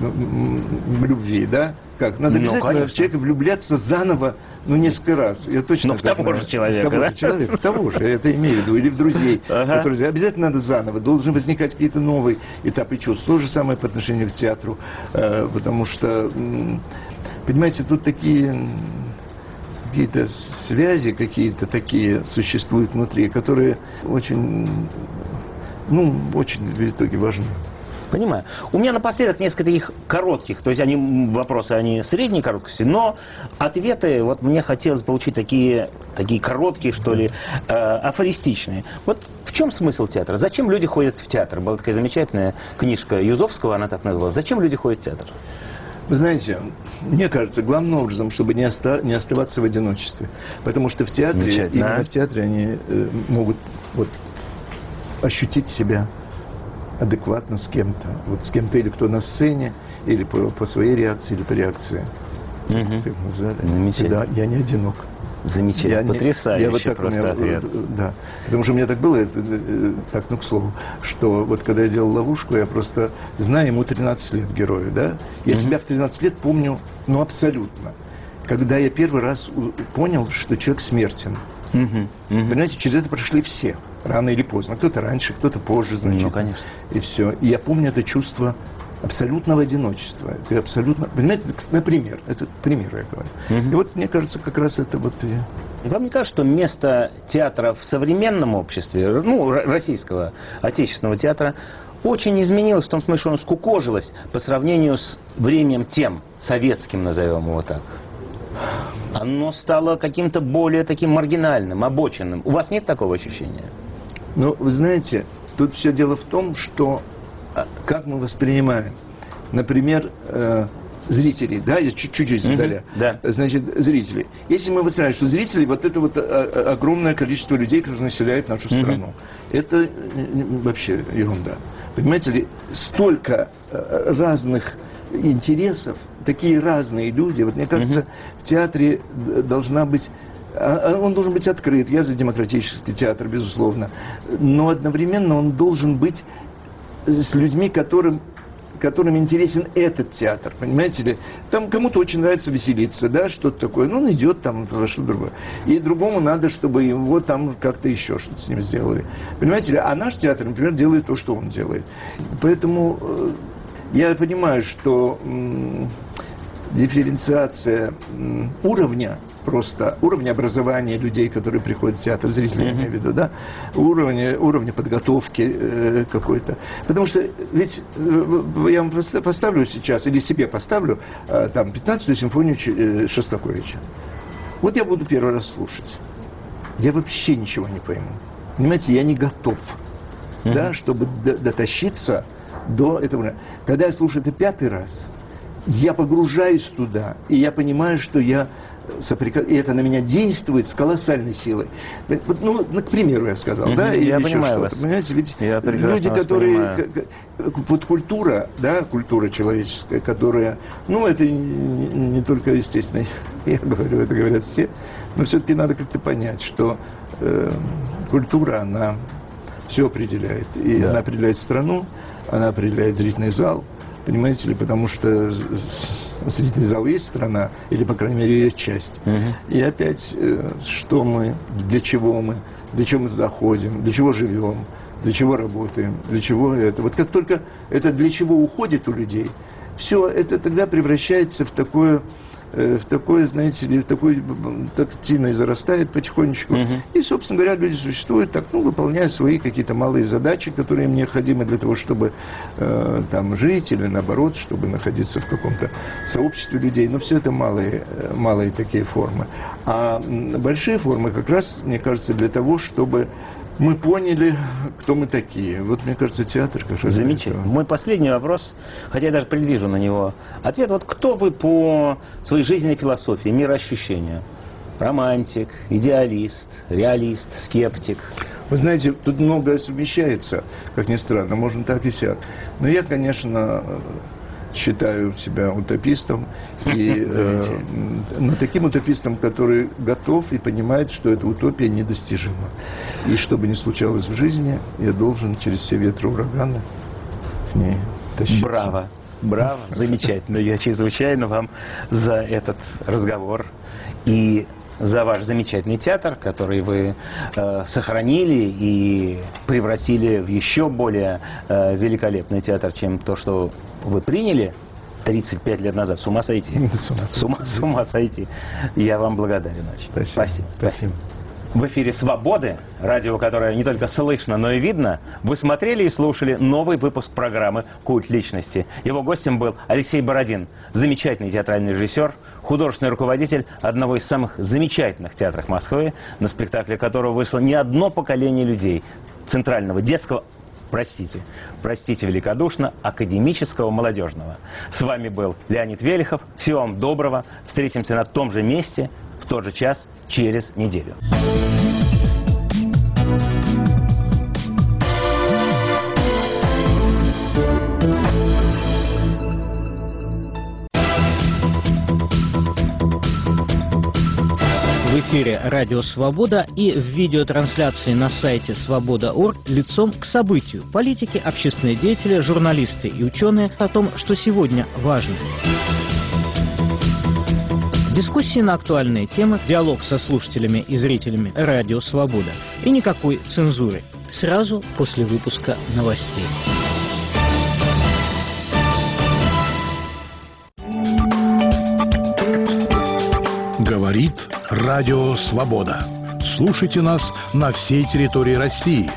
в любви, да? Как? Надо обязательно ну, в человека влюбляться заново, ну, несколько раз. Я точно Но в того знаю. же человека, в того да? же человека, в того же, я это имею в виду, или в друзей. Ага. Которые, обязательно надо заново, должны возникать какие-то новые этапы чувств. То же самое по отношению к театру, э, потому что, понимаете, тут такие... какие-то связи какие-то такие существуют внутри, которые очень, ну, очень в итоге важны. Понимаю. У меня напоследок несколько таких коротких, то есть они вопросы, они средней короткости, но ответы, вот мне хотелось получить такие, такие короткие, что ли, э, афористичные. Вот в чем смысл театра? Зачем люди ходят в театр? Была такая замечательная книжка Юзовского, она так называлась. Зачем люди ходят в театр? Вы знаете, мне кажется, главным образом, чтобы не, оста не оставаться в одиночестве. Потому что в театре, именно в театре они э, могут вот, ощутить себя адекватно с кем-то. Вот с кем-то или кто на сцене, или по, по своей реакции, или по реакции. Угу. В зале. Да, я не одинок. Замечательно. Я, Потрясающий я вот так, просто меня, ответ. Вот, да. Потому что у меня так было, это, так, ну, к слову, что вот когда я делал «Ловушку», я просто знаю, ему тринадцать лет герою, да? Я mm-hmm. себя в тринадцать лет помню, ну, абсолютно. Когда я первый раз понял, что человек смертен. Угу, угу. Понимаете, через это прошли все, рано или поздно. Кто-то раньше, кто-то позже, значит. Ну, конечно. И все. И я помню это чувство абсолютного одиночества. Это абсолютно... Понимаете, например, это пример, я говорю. Угу. И вот, мне кажется, как раз это вот... И... Вам не кажется, что место театра в современном обществе, ну, российского, отечественного театра, очень изменилось, в том смысле, что оно скукожилось по сравнению с временем тем, советским, назовем его так? Оно стало каким-то более таким маргинальным, обоченным. У вас нет такого ощущения? Ну, вы знаете, тут все дело в том, что как мы воспринимаем, например, э, зрителей, да, я чуть-чуть сдаля, mm-hmm, да. Значит, зрителей. Если мы воспринимаем, что зрители, вот это вот огромное количество людей, которые населяют нашу mm-hmm. страну, это вообще ерунда. Понимаете ли, столько разных интересов, такие разные люди. Вот мне кажется, mm-hmm. в театре должна быть... Он должен быть открыт. Я за демократический театр, безусловно. Но одновременно он должен быть с людьми, которым, которым интересен этот театр. Понимаете ли? Там кому-то очень нравится веселиться, да, что-то такое. Ну, он идет там, что-то другое. И другому надо, чтобы его там как-то еще что-то с ним сделали. Понимаете ли? А наш театр, например, делает то, что он делает. Поэтому э, я понимаю, что э, дифференциация э, уровня, просто уровня образования людей, которые приходят в театр, зрителей, я имею в виду, да, уровня, уровня подготовки э, какой-то. Потому что ведь э, я вам поставлю сейчас, или себе поставлю, э, там, пятнадцатую симфонию э, Шостаковича. Вот я буду первый раз слушать. Я вообще ничего не пойму. Понимаете, я не готов, mm-hmm. да, чтобы д- дотащиться до этого. Когда я слушаю это пятый раз, я погружаюсь туда, и я понимаю, что я соприка... и это на меня действует с колоссальной силой. Ну, к примеру, я сказал, mm-hmm. да, или я еще понимаю что-то. вас. Понимаете, ведь я люди, которые... Вот культура, да, культура человеческая, которая... Ну, это не, не только естественно, я говорю, это говорят все, но все-таки надо как-то понять, что э, культура, она все определяет. И да. Она определяет страну, она определяет зрительный зал. Понимаете ли, потому что зрительный зал есть страна, или, по крайней мере, есть часть. Uh-huh. И опять, что мы, для чего мы, для чего мы туда ходим, для чего живем, для чего работаем, для чего это. Вот как только это для чего уходит у людей, все это тогда превращается в такое, в такое, знаете ли, в такой тактильно зарастает потихонечку. Uh-huh. И, собственно говоря, люди существуют так, ну, выполняя свои какие-то малые задачи, которые им необходимы для того, чтобы э, там жить, или наоборот, чтобы находиться в каком-то сообществе людей. Но все это малые, малые такие формы. А большие формы как раз, мне кажется, для того, чтобы мы поняли, кто мы такие. Вот, мне кажется, театр как раз... Замечательно. Мой последний вопрос, хотя я даже предвижу на него ответ. Вот кто вы по своей жизненной философии, мироощущению? Романтик, идеалист, реалист, скептик? Вы знаете, тут многое совмещается, как ни странно, можно так и сяк. Но я, конечно, считаю себя утопистом, и, э, но таким утопистом, который готов и понимает, что эта утопия недостижима. И что бы ни случалось в жизни, я должен через все ветры ураганы к ней тащиться. Браво, браво, замечательно. Я чрезвычайно вам за этот разговор и за ваш замечательный театр, который вы э, сохранили и превратили в еще более э, великолепный театр, чем то, что вы приняли тридцать пять лет назад. С ума сойти. С ума, с ума, с ума сойти. Я вам благодарен очень. Спасибо. Спасибо. Спасибо. В эфире «Свободы», радио, которое не только слышно, но и видно, вы смотрели и слушали новый выпуск программы «Культ личности». Его гостем был Алексей Бородин, замечательный театральный режиссер, художественный руководитель одного из самых замечательных театров Москвы, на спектакле которого вышло не одно поколение людей, центрального детского, простите, простите великодушно, академического молодежного. С вами был Леонид Велихов. Всего вам доброго. Встретимся на том же месте, в тот же час, через неделю. В эфире «Радио Свобода» и в видеотрансляции на сайте свобода точка орг лицом к событию. Политики, общественные деятели, журналисты и ученые о том, что сегодня важно. Дискуссии на актуальные темы, диалог со слушателями и зрителями «Радио Свобода» и никакой цензуры. Сразу после выпуска новостей. Говорит Радио Свобода. Слушайте нас на всей территории России.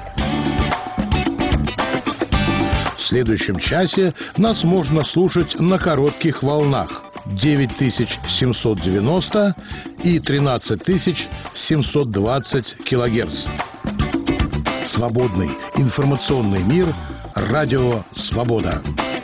В следующем часе нас можно слушать на коротких волнах девять тысяч семьсот девяносто и тринадцать тысяч семьсот двадцать килогерц. Свободный информационный мир. Радио Свобода.